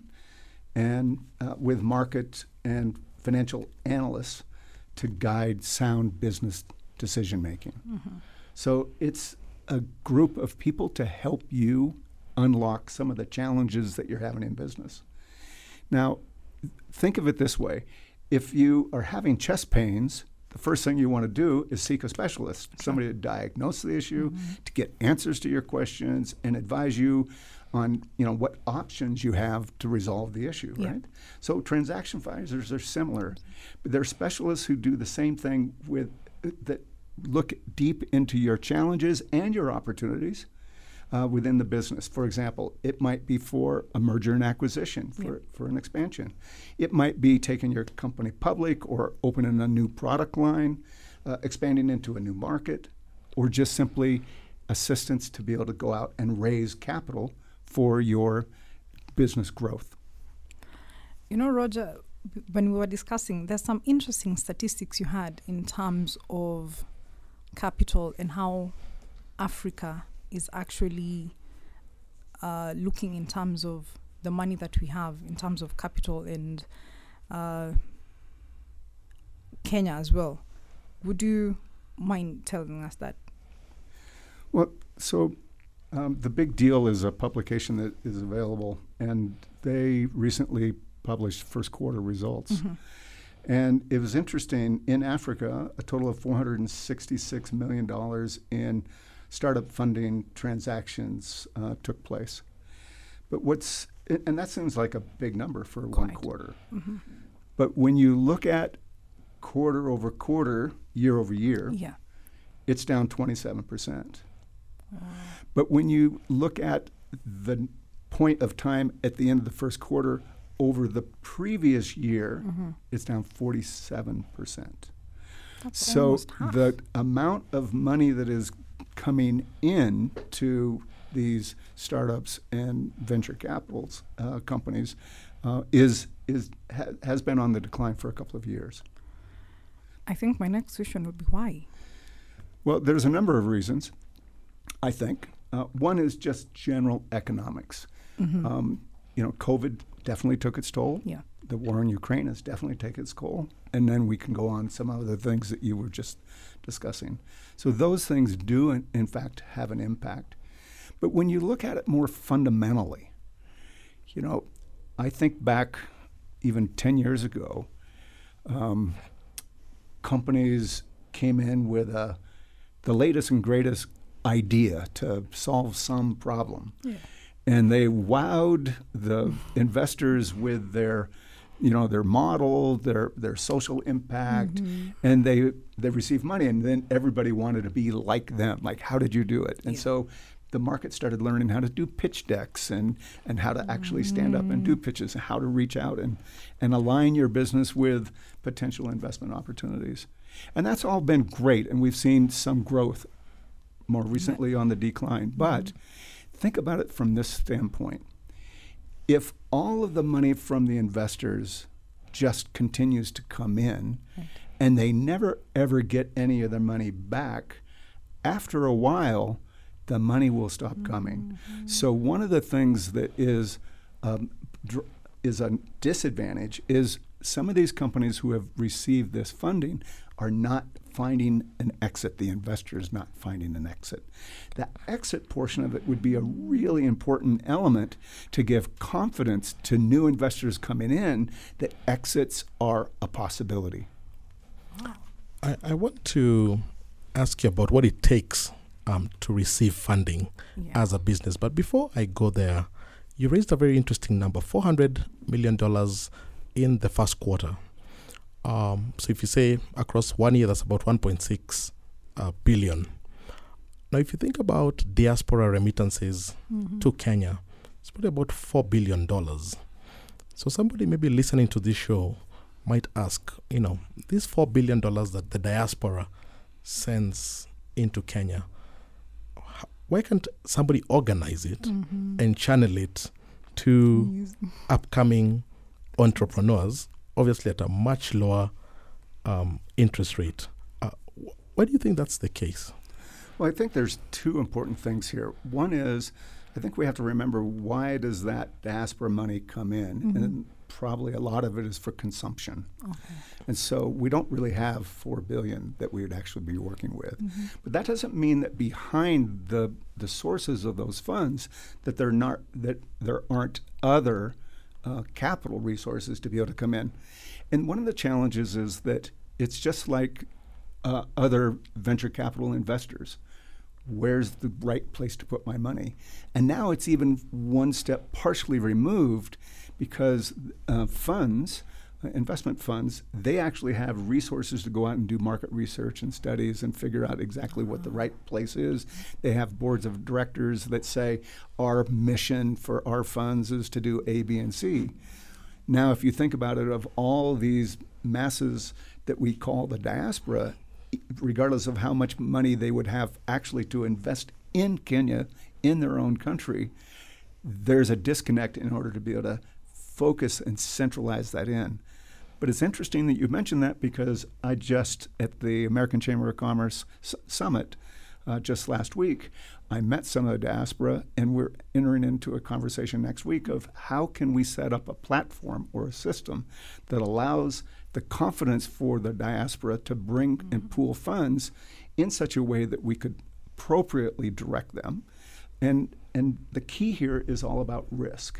and uh, with market and financial analysts to guide sound business decision making. Mm-hmm. So it's a group of people to help you unlock some of the challenges that you're having in business. Now, think of it this way. If you are having chest pains, the first thing you want to do is seek a specialist, sure. somebody to diagnose the issue, mm-hmm. to get answers to your questions, and advise you on, you know, what options you have to resolve the issue, yeah. right? So transaction advisors are similar, but they're specialists who do the same thing with that look deep into your challenges and your opportunities, uh, within the business. For example, it might be for a merger and acquisition, for, Yeah. for an expansion. It might be taking your company public or opening a new product line, uh, expanding into a new market, or just simply assistance to be able to go out and raise capital for your business growth. You know, Roger, b- when we were discussing, there's some interesting statistics you had in terms of capital and how Africa is actually uh, looking in terms of the money that we have in terms of capital, and uh, Kenya as well. Would you mind telling us that? Well, so um, The Big Deal is a publication that is available, and they recently published first quarter results. Mm-hmm. And it was interesting, in Africa, a total of four hundred sixty-six million dollars in startup funding transactions uh, took place. But what's, and that seems like a big number for one Quite. quarter. Mm-hmm. But when you look at quarter over quarter, year over year, Yeah. it's down twenty-seven percent. But when you look at the point of time at the end of the first quarter over the previous year, Mm-hmm. it's down forty-seven percent. That's So almost half. the amount of money that is coming in to these startups and venture capitals uh, companies uh, is is ha- has been on the decline for a couple of years. I think my next question would be why? Well, there's a number of reasons, I think. Uh, one is just general economics. Mm-hmm. Um, you know, COVID definitely took its toll. Yeah. The war in Ukraine has definitely taken its toll. And then we can go on some other things that you were just discussing. So those things do, in, in fact, have an impact. But when you look at it more fundamentally, you know, I think back even ten years ago, um, companies came in with a, the latest and greatest idea to solve some problem. Yeah. And they wowed the investors with their, you know, their model, their their social impact, Mm-hmm. and they they received money, and then everybody wanted to be like them. Like, how did you do it? And Yeah. so the market started learning how to do pitch decks and and how to actually stand up and do pitches, and how to reach out and and align your business with potential investment opportunities. And that's all been great, and we've seen some growth more recently on the decline. But think about it from this standpoint. If all of the money from the investors just continues to come in, Right. and they never ever get any of their money back, after a while, the money will stop coming. So one of the things that is um, dr- is a disadvantage is some of these companies who have received this funding are not finding an exit. The investor is not finding an exit. The exit portion of it would be a really important element to give confidence to new investors coming in that exits are a possibility. I, I want to ask you about what it takes um, to receive funding Yeah. as a business. But before I go there, you raised a very interesting number, four hundred million dollars in the first quarter. Um, so if you say across one year, that's about one point six uh, billion. Now, if you think about diaspora remittances Mm-hmm. to Kenya, it's probably about four billion dollars. So somebody maybe listening to this show might ask, you know, these four billion dollars that the diaspora sends into Kenya, h- why can't somebody organize it Mm-hmm. and channel it to upcoming entrepreneurs, obviously at a much lower um, interest rate? Uh, wh- why do you think that's the case? Well, I think there's two important things here. One is, I think we have to remember, why does that diaspora money come in? Mm-hmm. And probably a lot of it is for consumption. Okay. And so we don't really have four billion dollars that we would actually be working with. Mm-hmm. But that doesn't mean that behind the the sources of those funds that there not that there aren't other uh, capital resources to be able to come in. And one of the challenges is that it's just like uh, other venture capital investors. Where's the right place to put my money? And now it's even one step partially removed, because uh, funds investment funds, they actually have resources to go out and do market research and studies and figure out exactly what the right place is. They have boards of directors that say our mission for our funds is to do A, B, and C. Now, if you think about it, of all these masses that we call the diaspora, regardless of how much money they would have actually to invest in Kenya, in their own country, there's a disconnect in order to be able to focus and centralize that in. But it's interesting that you mentioned that, because I just, at the American Chamber of Commerce S- Summit uh, just last week, I met some of the diaspora, and we're entering into a conversation next week of how can we set up a platform or a system that allows the confidence for the diaspora to bring mm-hmm. and pool funds in such a way that we could appropriately direct them. And, and the key here is all about risk.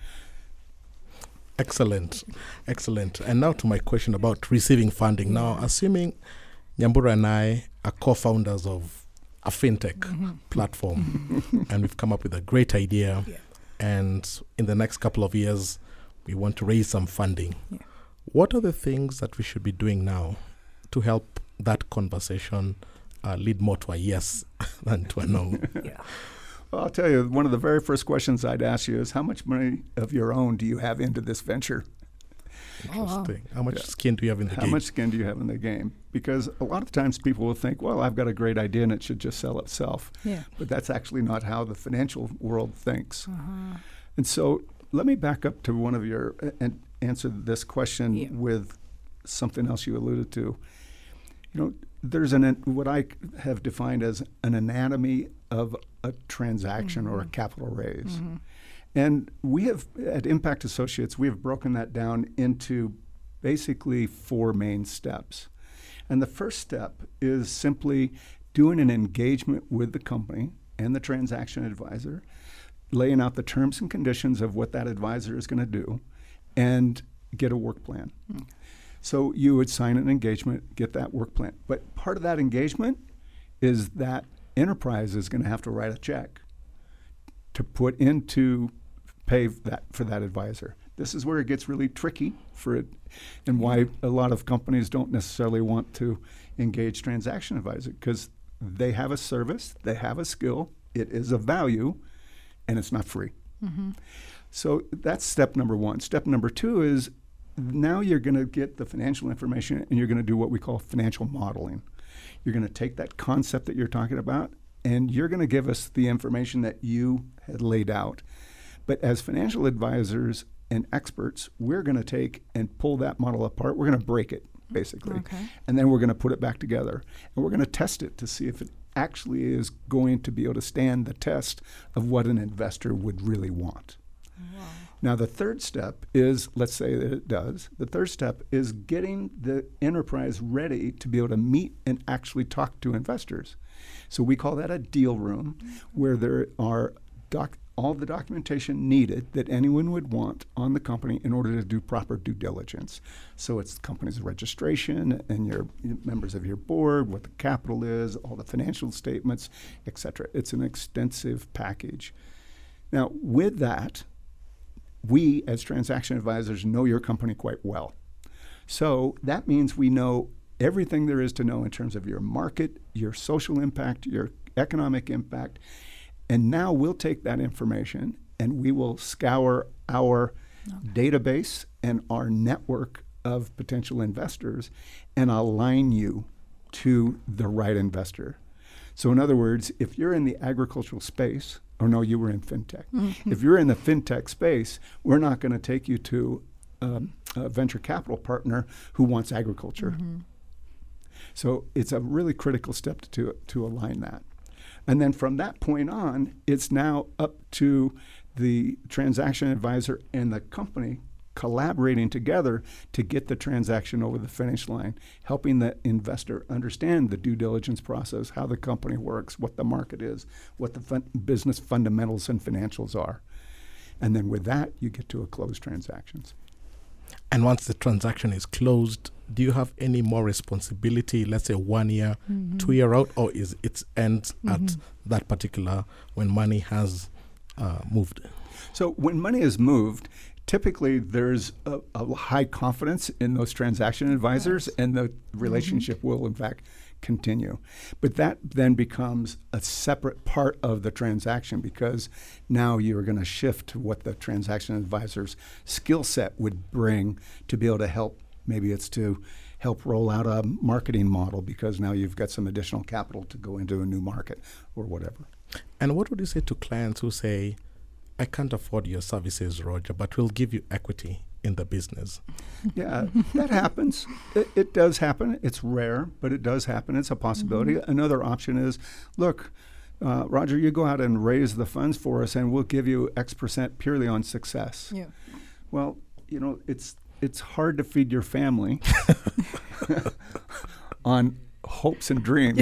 Excellent, excellent. And now to my question about receiving funding. Now, assuming Nyambura and I are co-founders of a fintech mm-hmm. platform, and we've come up with a great idea, yeah. and in the next couple of years, we want to raise some funding. Yeah. What are the things that we should be doing now to help that conversation uh, lead more to a yes than to a no? yeah. Well, I'll tell you, one of the very first questions I'd ask you is, how much money of your own do you have into this venture? Interesting. Oh, wow. How much yeah. skin do you have in the how game? How much skin do you have in the game? Because a lot of times people will think, well, I've got a great idea and it should just sell itself. Yeah. But that's actually not how the financial world thinks. Uh-huh. And so let me back up to one of your, uh, and answer this question yeah. with something else you alluded to. You know, there's an, what I have defined as an anatomy of a transaction mm-hmm. or a capital raise. Mm-hmm. And we have, at Impact Associates, we have broken that down into basically four main steps. And the first step is simply doing an engagement with the company and the transaction advisor, laying out the terms and conditions of what that advisor is going to do, and get a work plan. Mm. So you would sign an engagement, get that work plan. But part of that engagement is that enterprise is going to have to write a check to put into pay that for that advisor. This is where it gets really tricky for it, and why a lot of companies don't necessarily want to engage transaction advisor, because they have a service, they have a skill, it is of value, and it's not free. Mm-hmm. So that's step number one. Step number two is now you're going to get the financial information and you're going to do what we call financial modeling. You're going to take that concept that you're talking about and you're going to give us the information that you had laid out. But as financial advisors and experts, we're going to take and pull that model apart. We're going to break it, basically. Okay. And then we're going to put it back together. And we're going to test it to see if it actually is going to be able to stand the test of what an investor would really want. Wow. Now, the third step is, let's say that it does, the third step is getting the enterprise ready to be able to meet and actually talk to investors. So we call that a deal room, where there are doc- all the documentation needed that anyone would want on the company in order to do proper due diligence. So it's the company's registration and your members of your board, what the capital is, all the financial statements, et cetera. It's an extensive package. Now, with that, we as transaction advisors know your company quite well. So that means we know everything there is to know in terms of your market, your social impact, your economic impact. And now we'll take that information and we will scour our okay. database and our network of potential investors and align you to the right investor. So in other words, if you're in the agricultural space, or no, you were in fintech. Mm-hmm. If you're in the fintech space, we're not going to take you to um, a venture capital partner who wants agriculture. Mm-hmm. So it's a really critical step to to align that. And then from that point on, it's now up to the transaction advisor and the company collaborating together to get the transaction over the finish line, helping the investor understand the due diligence process, how the company works, what the market is, what the fun- business fundamentals and financials are. And then with that, you get to a closed transactions. And once the transaction is closed, do you have any more responsibility, let's say one year, mm-hmm. two year out, or is it ends mm-hmm. at that particular, when money has uh, moved? So when money is moved, typically there's a, a high confidence in those transaction advisors, yes. and the relationship mm-hmm. will, in fact, continue. But that then becomes a separate part of the transaction, because now you're going to shift to what the transaction advisor's skill set would bring to be able to help. Maybe it's to help roll out a marketing model, because now you've got some additional capital to go into a new market or whatever. And what would you say to clients who say, I can't afford your services, Roger, but we'll give you equity in the business? Yeah, that happens. It, it does happen. It's rare, but it does happen. It's a possibility. Mm-hmm. Another option is, look, uh, Roger, you go out and raise the funds for us, and we'll give you X percent purely on success. Yeah. Well, you know, it's it's hard to feed your family on hopes and dreams.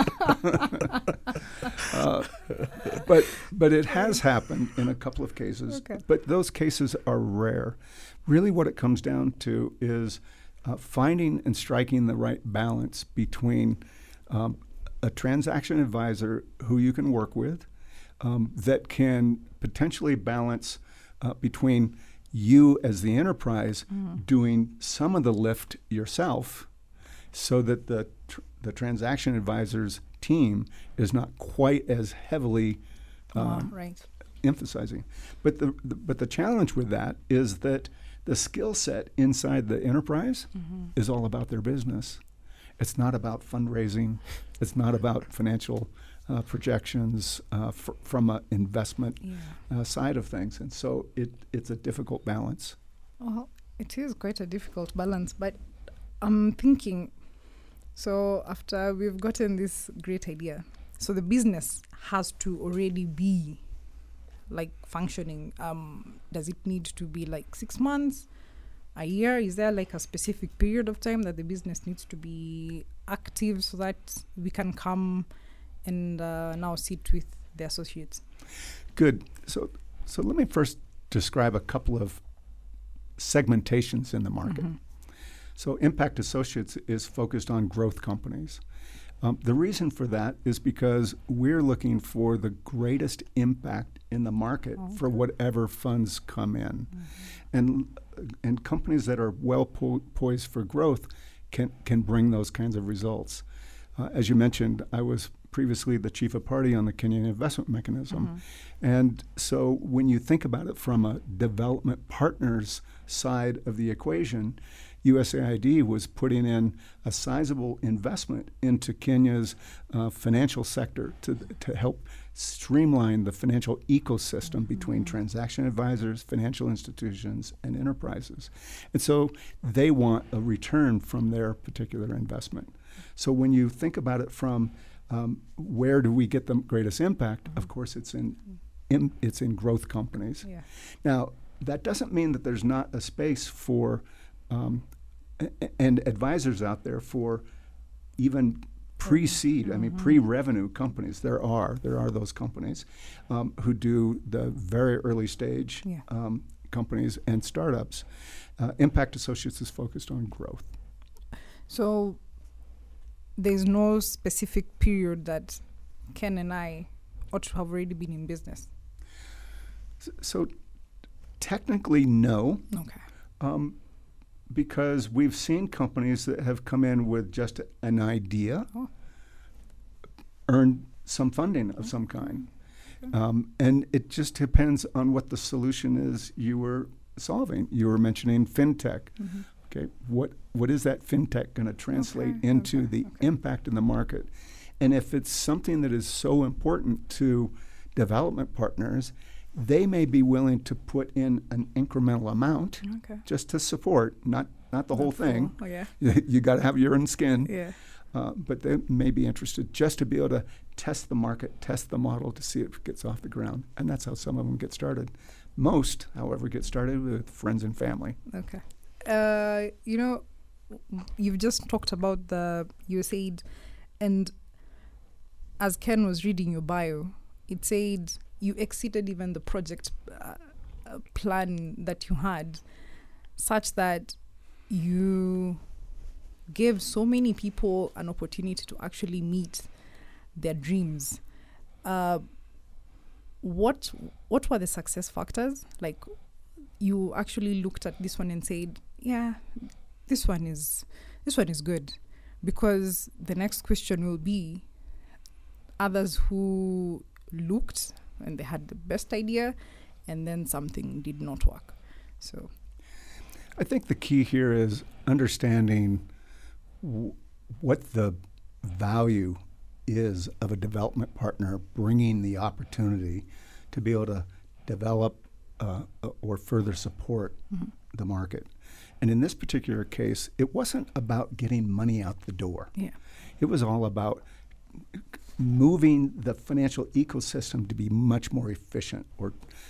uh, but but it has happened in a couple of cases. Okay. But those cases are rare. Really what it comes down to is uh, finding and striking the right balance between um, a transaction advisor who you can work with um, that can potentially balance uh, between you as the enterprise mm. doing some of the lift yourself, so that the tr- the transaction advisor's team is not quite as heavily um, oh, right. emphasizing. But the, the but the challenge with that is that the skill set inside the enterprise mm-hmm. is all about their business. It's not about fundraising. It's not about financial uh, projections uh, fr- from an investment yeah. uh, side of things. And so it it's a difficult balance. Well, it is quite a difficult balance, but I'm thinking, so after we've gotten this great idea, so the business has to already be like functioning. Um, does it need to be like six months, a year? Is there like a specific period of time that the business needs to be active so that we can come and uh, now sit with the associates? Good. So, so let me first describe a couple of segmentations in the market. Mm-hmm. So Impact Associates is focused on growth companies. Um, the reason for that is because we're looking for the greatest impact in the market oh, okay. for whatever funds come in. Mm-hmm. And and companies that are well po- poised for growth can, can bring those kinds of results. Uh, as you mentioned, I was previously the chief of party on the Kenyan Investment Mechanism. Mm-hmm. And so when you think about it from a development partners side of the equation, U S A I D was putting in a sizable investment into Kenya's uh, financial sector to to help streamline the financial ecosystem mm-hmm. between transaction advisors, financial institutions, and enterprises. And so they want a return from their particular investment. So when you think about it from um, where do we get the greatest impact, mm-hmm. of course it's in, in it's in growth companies. Yeah. Now, that doesn't mean that there's not a space for um, a- and advisors out there for even pre-seed, mm-hmm. I mean pre-revenue companies. There are there are those companies um, who do the very early stage yeah. um, companies and startups. Uh, Impact Associates is focused on growth. So there's no specific period that Ken and I ought to have already been in business. So, so technically, no. Okay. Um, because we've seen companies that have come in with just an idea, oh. earn some funding of some kind. Okay. Um, and it just depends on what the solution is you were solving. You were mentioning fintech. Mm-hmm. Okay, what what is that fintech going to translate okay. into okay. the okay. impact in the market? And if it's something that is so important to development partners, they may be willing to put in an incremental amount okay. just to support, not not the not whole thing. Oh, yeah. You, you got to have your own skin. Yeah. Uh, but they may be interested just to be able to test the market, test the model to see if it gets off the ground. And that's how some of them get started. Most, however, get started with friends and family. Okay. Uh, you know, you've just talked about the U S A I D, and as Ken was reading your bio, it said you exceeded even the project uh, uh, plan that you had, such that you gave so many people an opportunity to actually meet their dreams. Uh, what what were the success factors? Like you actually looked at this one and said, yeah, this one is this one is good, because the next question will be others who looked and they had the best idea and then something did not work. So I think the key here is understanding w- what the value is of a development partner bringing the opportunity to be able to develop uh, or further support mm-hmm. the market. And in this particular case, it wasn't about getting money out the door. Yeah. It was all about moving the financial ecosystem to be much more efficient, or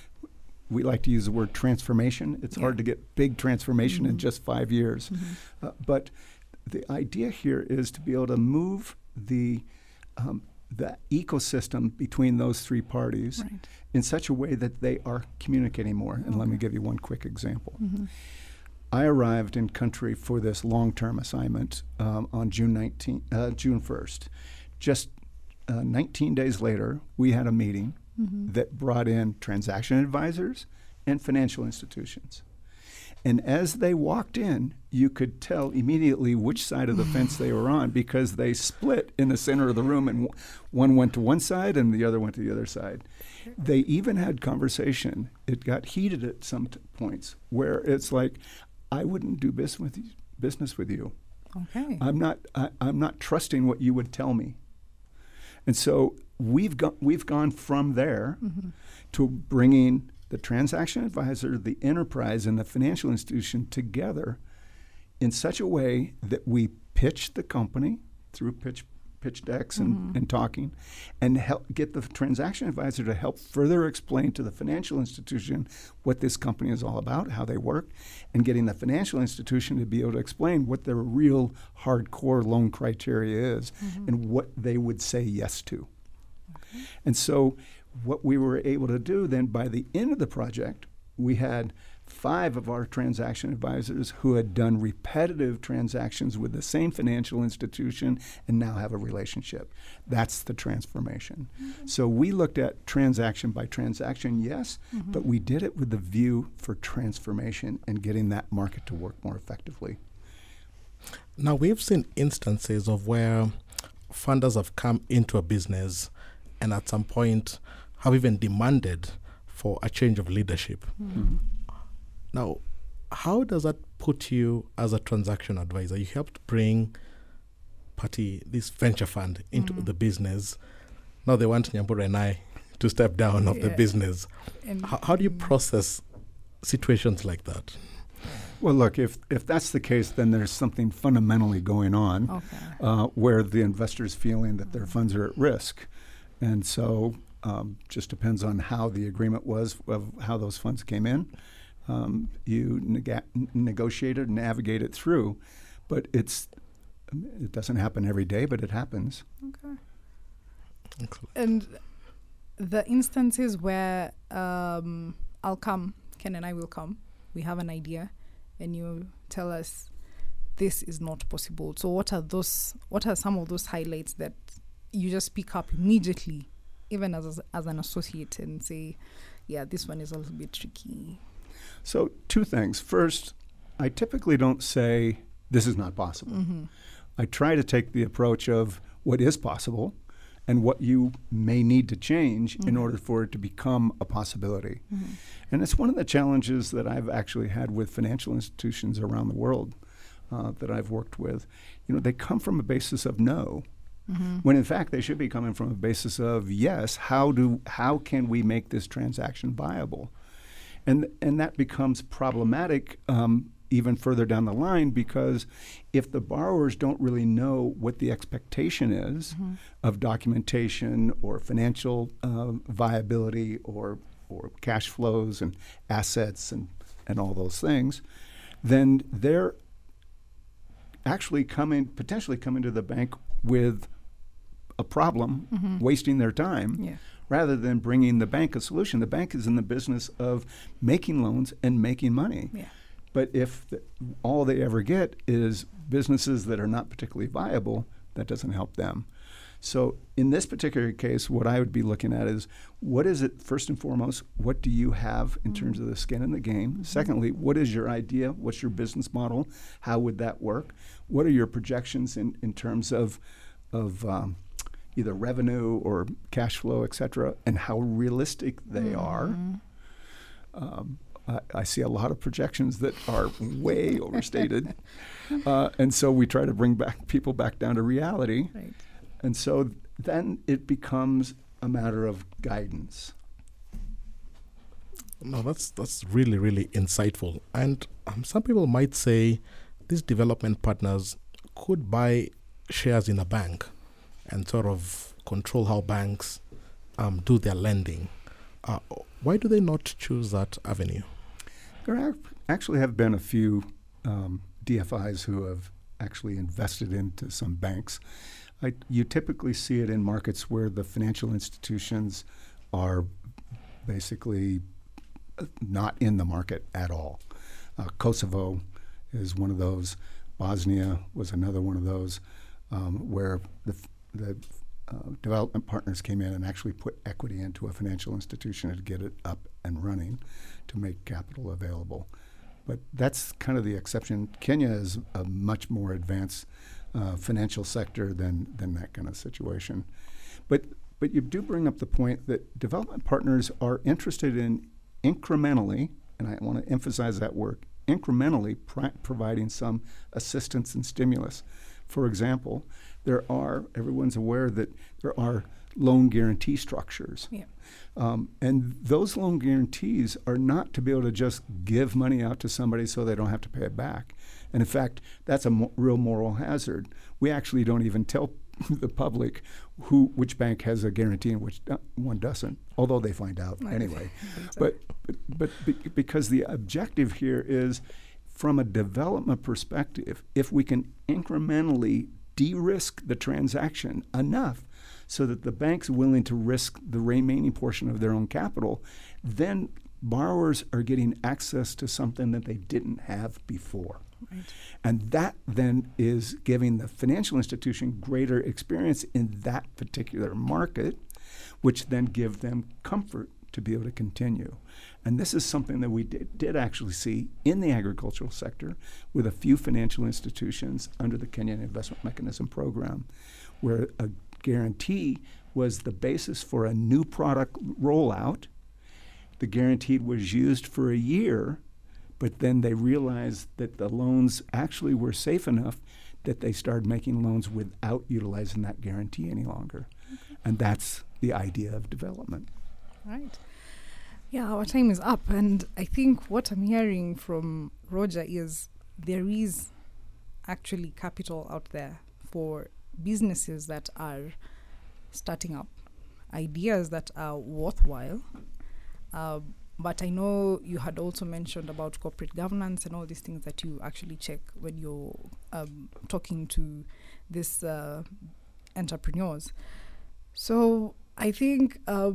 we like to use the word transformation. It's yeah. hard to get big transformation mm-hmm. in just five years. Mm-hmm. Uh, but the idea here is to be able to move the um, the ecosystem between those three parties right. in such a way that they are communicating more. And okay. let me give you one quick example. Mm-hmm. I arrived in country for this long-term assignment um, on June nineteenth, uh, June first. Just uh, nineteen days later, we had a meeting mm-hmm. that brought in transaction advisors and financial institutions. And as they walked in, you could tell immediately which side of the fence they were on, because they split in the center of the room, and w- one went to one side and the other went to the other side. They even had conversation. It got heated at some t- points where it's like, I wouldn't do business with you, business with you. Okay. I'm not. I, I'm not trusting what you would tell me. And so we've got we've gone from there mm-hmm. to bringing the transaction advisor, the enterprise, and the financial institution together in such a way that we pitch the company through pitch pitch decks and, mm-hmm. and talking, and help get the transaction advisor to help further explain to the financial institution what this company is all about, how they work, and getting the financial institution to be able to explain what their real hardcore loan criteria is mm-hmm. and what they would say yes to. Okay. And so what we were able to do then, by the end of the project, we had five of our transaction advisors who had done repetitive transactions with the same financial institution and now have a relationship. That's the transformation. Mm-hmm. So we looked at transaction by transaction, yes, mm-hmm. but we did it with the view for transformation and getting that market to work more effectively. Now, we've seen instances of where funders have come into a business and at some point have even demanded for a change of leadership. Mm-hmm. Now, how does that put you as a transaction advisor? You helped bring party, this venture fund, into mm-hmm. the business. Now they want Nyambura and I to step down of yeah. the business. How, how do you process situations like that? Well, look, if if that's the case, then there's something fundamentally going on okay. uh, where the investor's feeling that their funds are at risk. And so um, just depends on how the agreement was of how those funds came in. Um, you nega- negotiate it and navigate it through, but it's it doesn't happen every day, but it happens. Okay. okay. And the instances where um, I'll come, Ken and I will come, we have an idea, and you tell us this is not possible. So what are those? What are some of those highlights that you just pick up immediately, even as as an associate, and say, yeah, this one is a little bit tricky? So two things. First, I typically don't say this is not possible. Mm-hmm. I try to take the approach of what is possible and what you may need to change mm-hmm. in order for it to become a possibility. Mm-hmm. And it's one of the challenges that I've actually had with financial institutions around the world uh, that I've worked with. You know, they come from a basis of no, mm-hmm. when in fact they should be coming from a basis of yes. How do how can we make this transaction viable? And and that becomes problematic um, even further down the line, because if the borrowers don't really know what the expectation is mm-hmm. of documentation or financial uh, viability or or cash flows and assets and, and all those things, then they're actually coming potentially coming to the bank with a problem, mm-hmm. wasting their time. Yeah. Rather than bringing the bank a solution. The bank is in the business of making loans and making money. Yeah. But if the, all they ever get is businesses that are not particularly viable, that doesn't help them. So in this particular case, what I would be looking at is, what is it, first and foremost, what do you have in terms of the skin in the game? Mm-hmm. Secondly, what is your idea? What's your business model? How would that work? What are your projections in, in terms of, of um, either revenue or cash flow, et cetera, and how realistic they mm-hmm. are? Um, I, I see a lot of projections that are way overstated. Uh, and so we try to bring back people back down to reality. Right. And so then it becomes a matter of guidance. No, that's that's really, really insightful. And um, some people might say these development partners could buy shares in a bank and sort of control how banks um, do their lending. Uh, why do they not choose that avenue? There ac- actually have been a few um, D F Is who have actually invested into some banks. I, you typically see it in markets where the financial institutions are basically not in the market at all. Uh, Kosovo is one of those. Bosnia was another one of those, um, where the, the uh, development partners came in and actually put equity into a financial institution to get it up and running to make capital available. But that's kind of the exception. Kenya is a much more advanced uh, financial sector than than that kind of situation. But but you do bring up the point that development partners are interested in incrementally, and I want to emphasize that word, incrementally pri- providing some assistance and stimulus. For example, there are, everyone's aware that there are loan guarantee structures. Yeah. Um, and those loan guarantees are not to be able to just give money out to somebody so they don't have to pay it back. And in fact, that's a mo- real moral hazard. We actually don't even tell the public who which bank has a guarantee and which do- one doesn't, although they find out anyway. But, but, but be- because the objective here is, from a development perspective, if we can incrementally de-risk the transaction enough so that the bank's willing to risk the remaining portion of their own capital, then borrowers are getting access to something that they didn't have before. Right. And that then is giving the financial institution greater experience in that particular market, which then give them comfort to be able to continue. And this is something that we did, did actually see in the agricultural sector with a few financial institutions under the Kenyan Investment Mechanism Program, where a guarantee was the basis for a new product rollout. The guarantee was used for a year, but then they realized that the loans actually were safe enough that they started making loans without utilizing that guarantee any longer. Okay. And that's the idea of development. Right. Yeah, our time is up. And I think what I'm hearing from Roger is there is actually capital out there for businesses that are starting up, ideas that are worthwhile. Uh, but I know you had also mentioned about corporate governance and all these things that you actually check when you're um, talking to these uh, entrepreneurs. So I think, uh,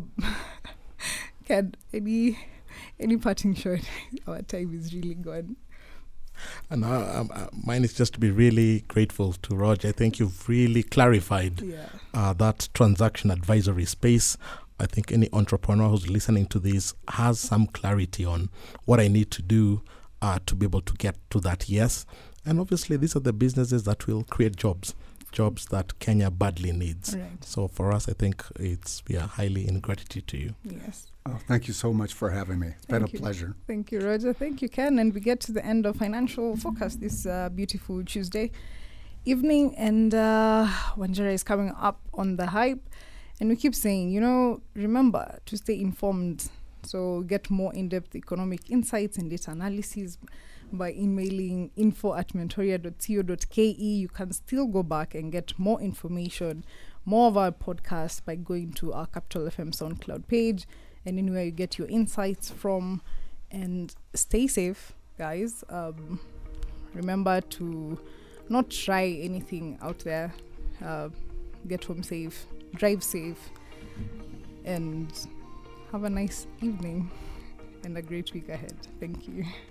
can any any parting shot? Our time is really gone. And uh, um, uh, mine is just to be really grateful to Roger. I think you've really clarified Yeah. uh, that transaction advisory space. I think any entrepreneur who's listening to this has some clarity on what I need to do uh, to be able to get to that yes. And obviously, these are the businesses that will create jobs, jobs that Kenya badly needs. Right. So for us, I think it's we are highly in gratitude to you. Yes. Oh, thank you so much for having me. It's been a Thank you. pleasure. Thank you, Roger. Thank you, Ken. And we get to the end of Financial Focus this uh, beautiful Tuesday evening. And uh, Wanjara is coming up on the hype. And we keep saying, you know, remember to stay informed. So get more in-depth economic insights and data analysis by emailing info at mentoria dot co dot ke. You can still go back and get more information, more of our podcasts by going to our Capital F M SoundCloud page and anywhere you get your insights from. And stay safe, guys. Um, remember to not try anything out there. Uh, get home safe. Drive safe, and have a nice evening and a great week ahead. Thank you.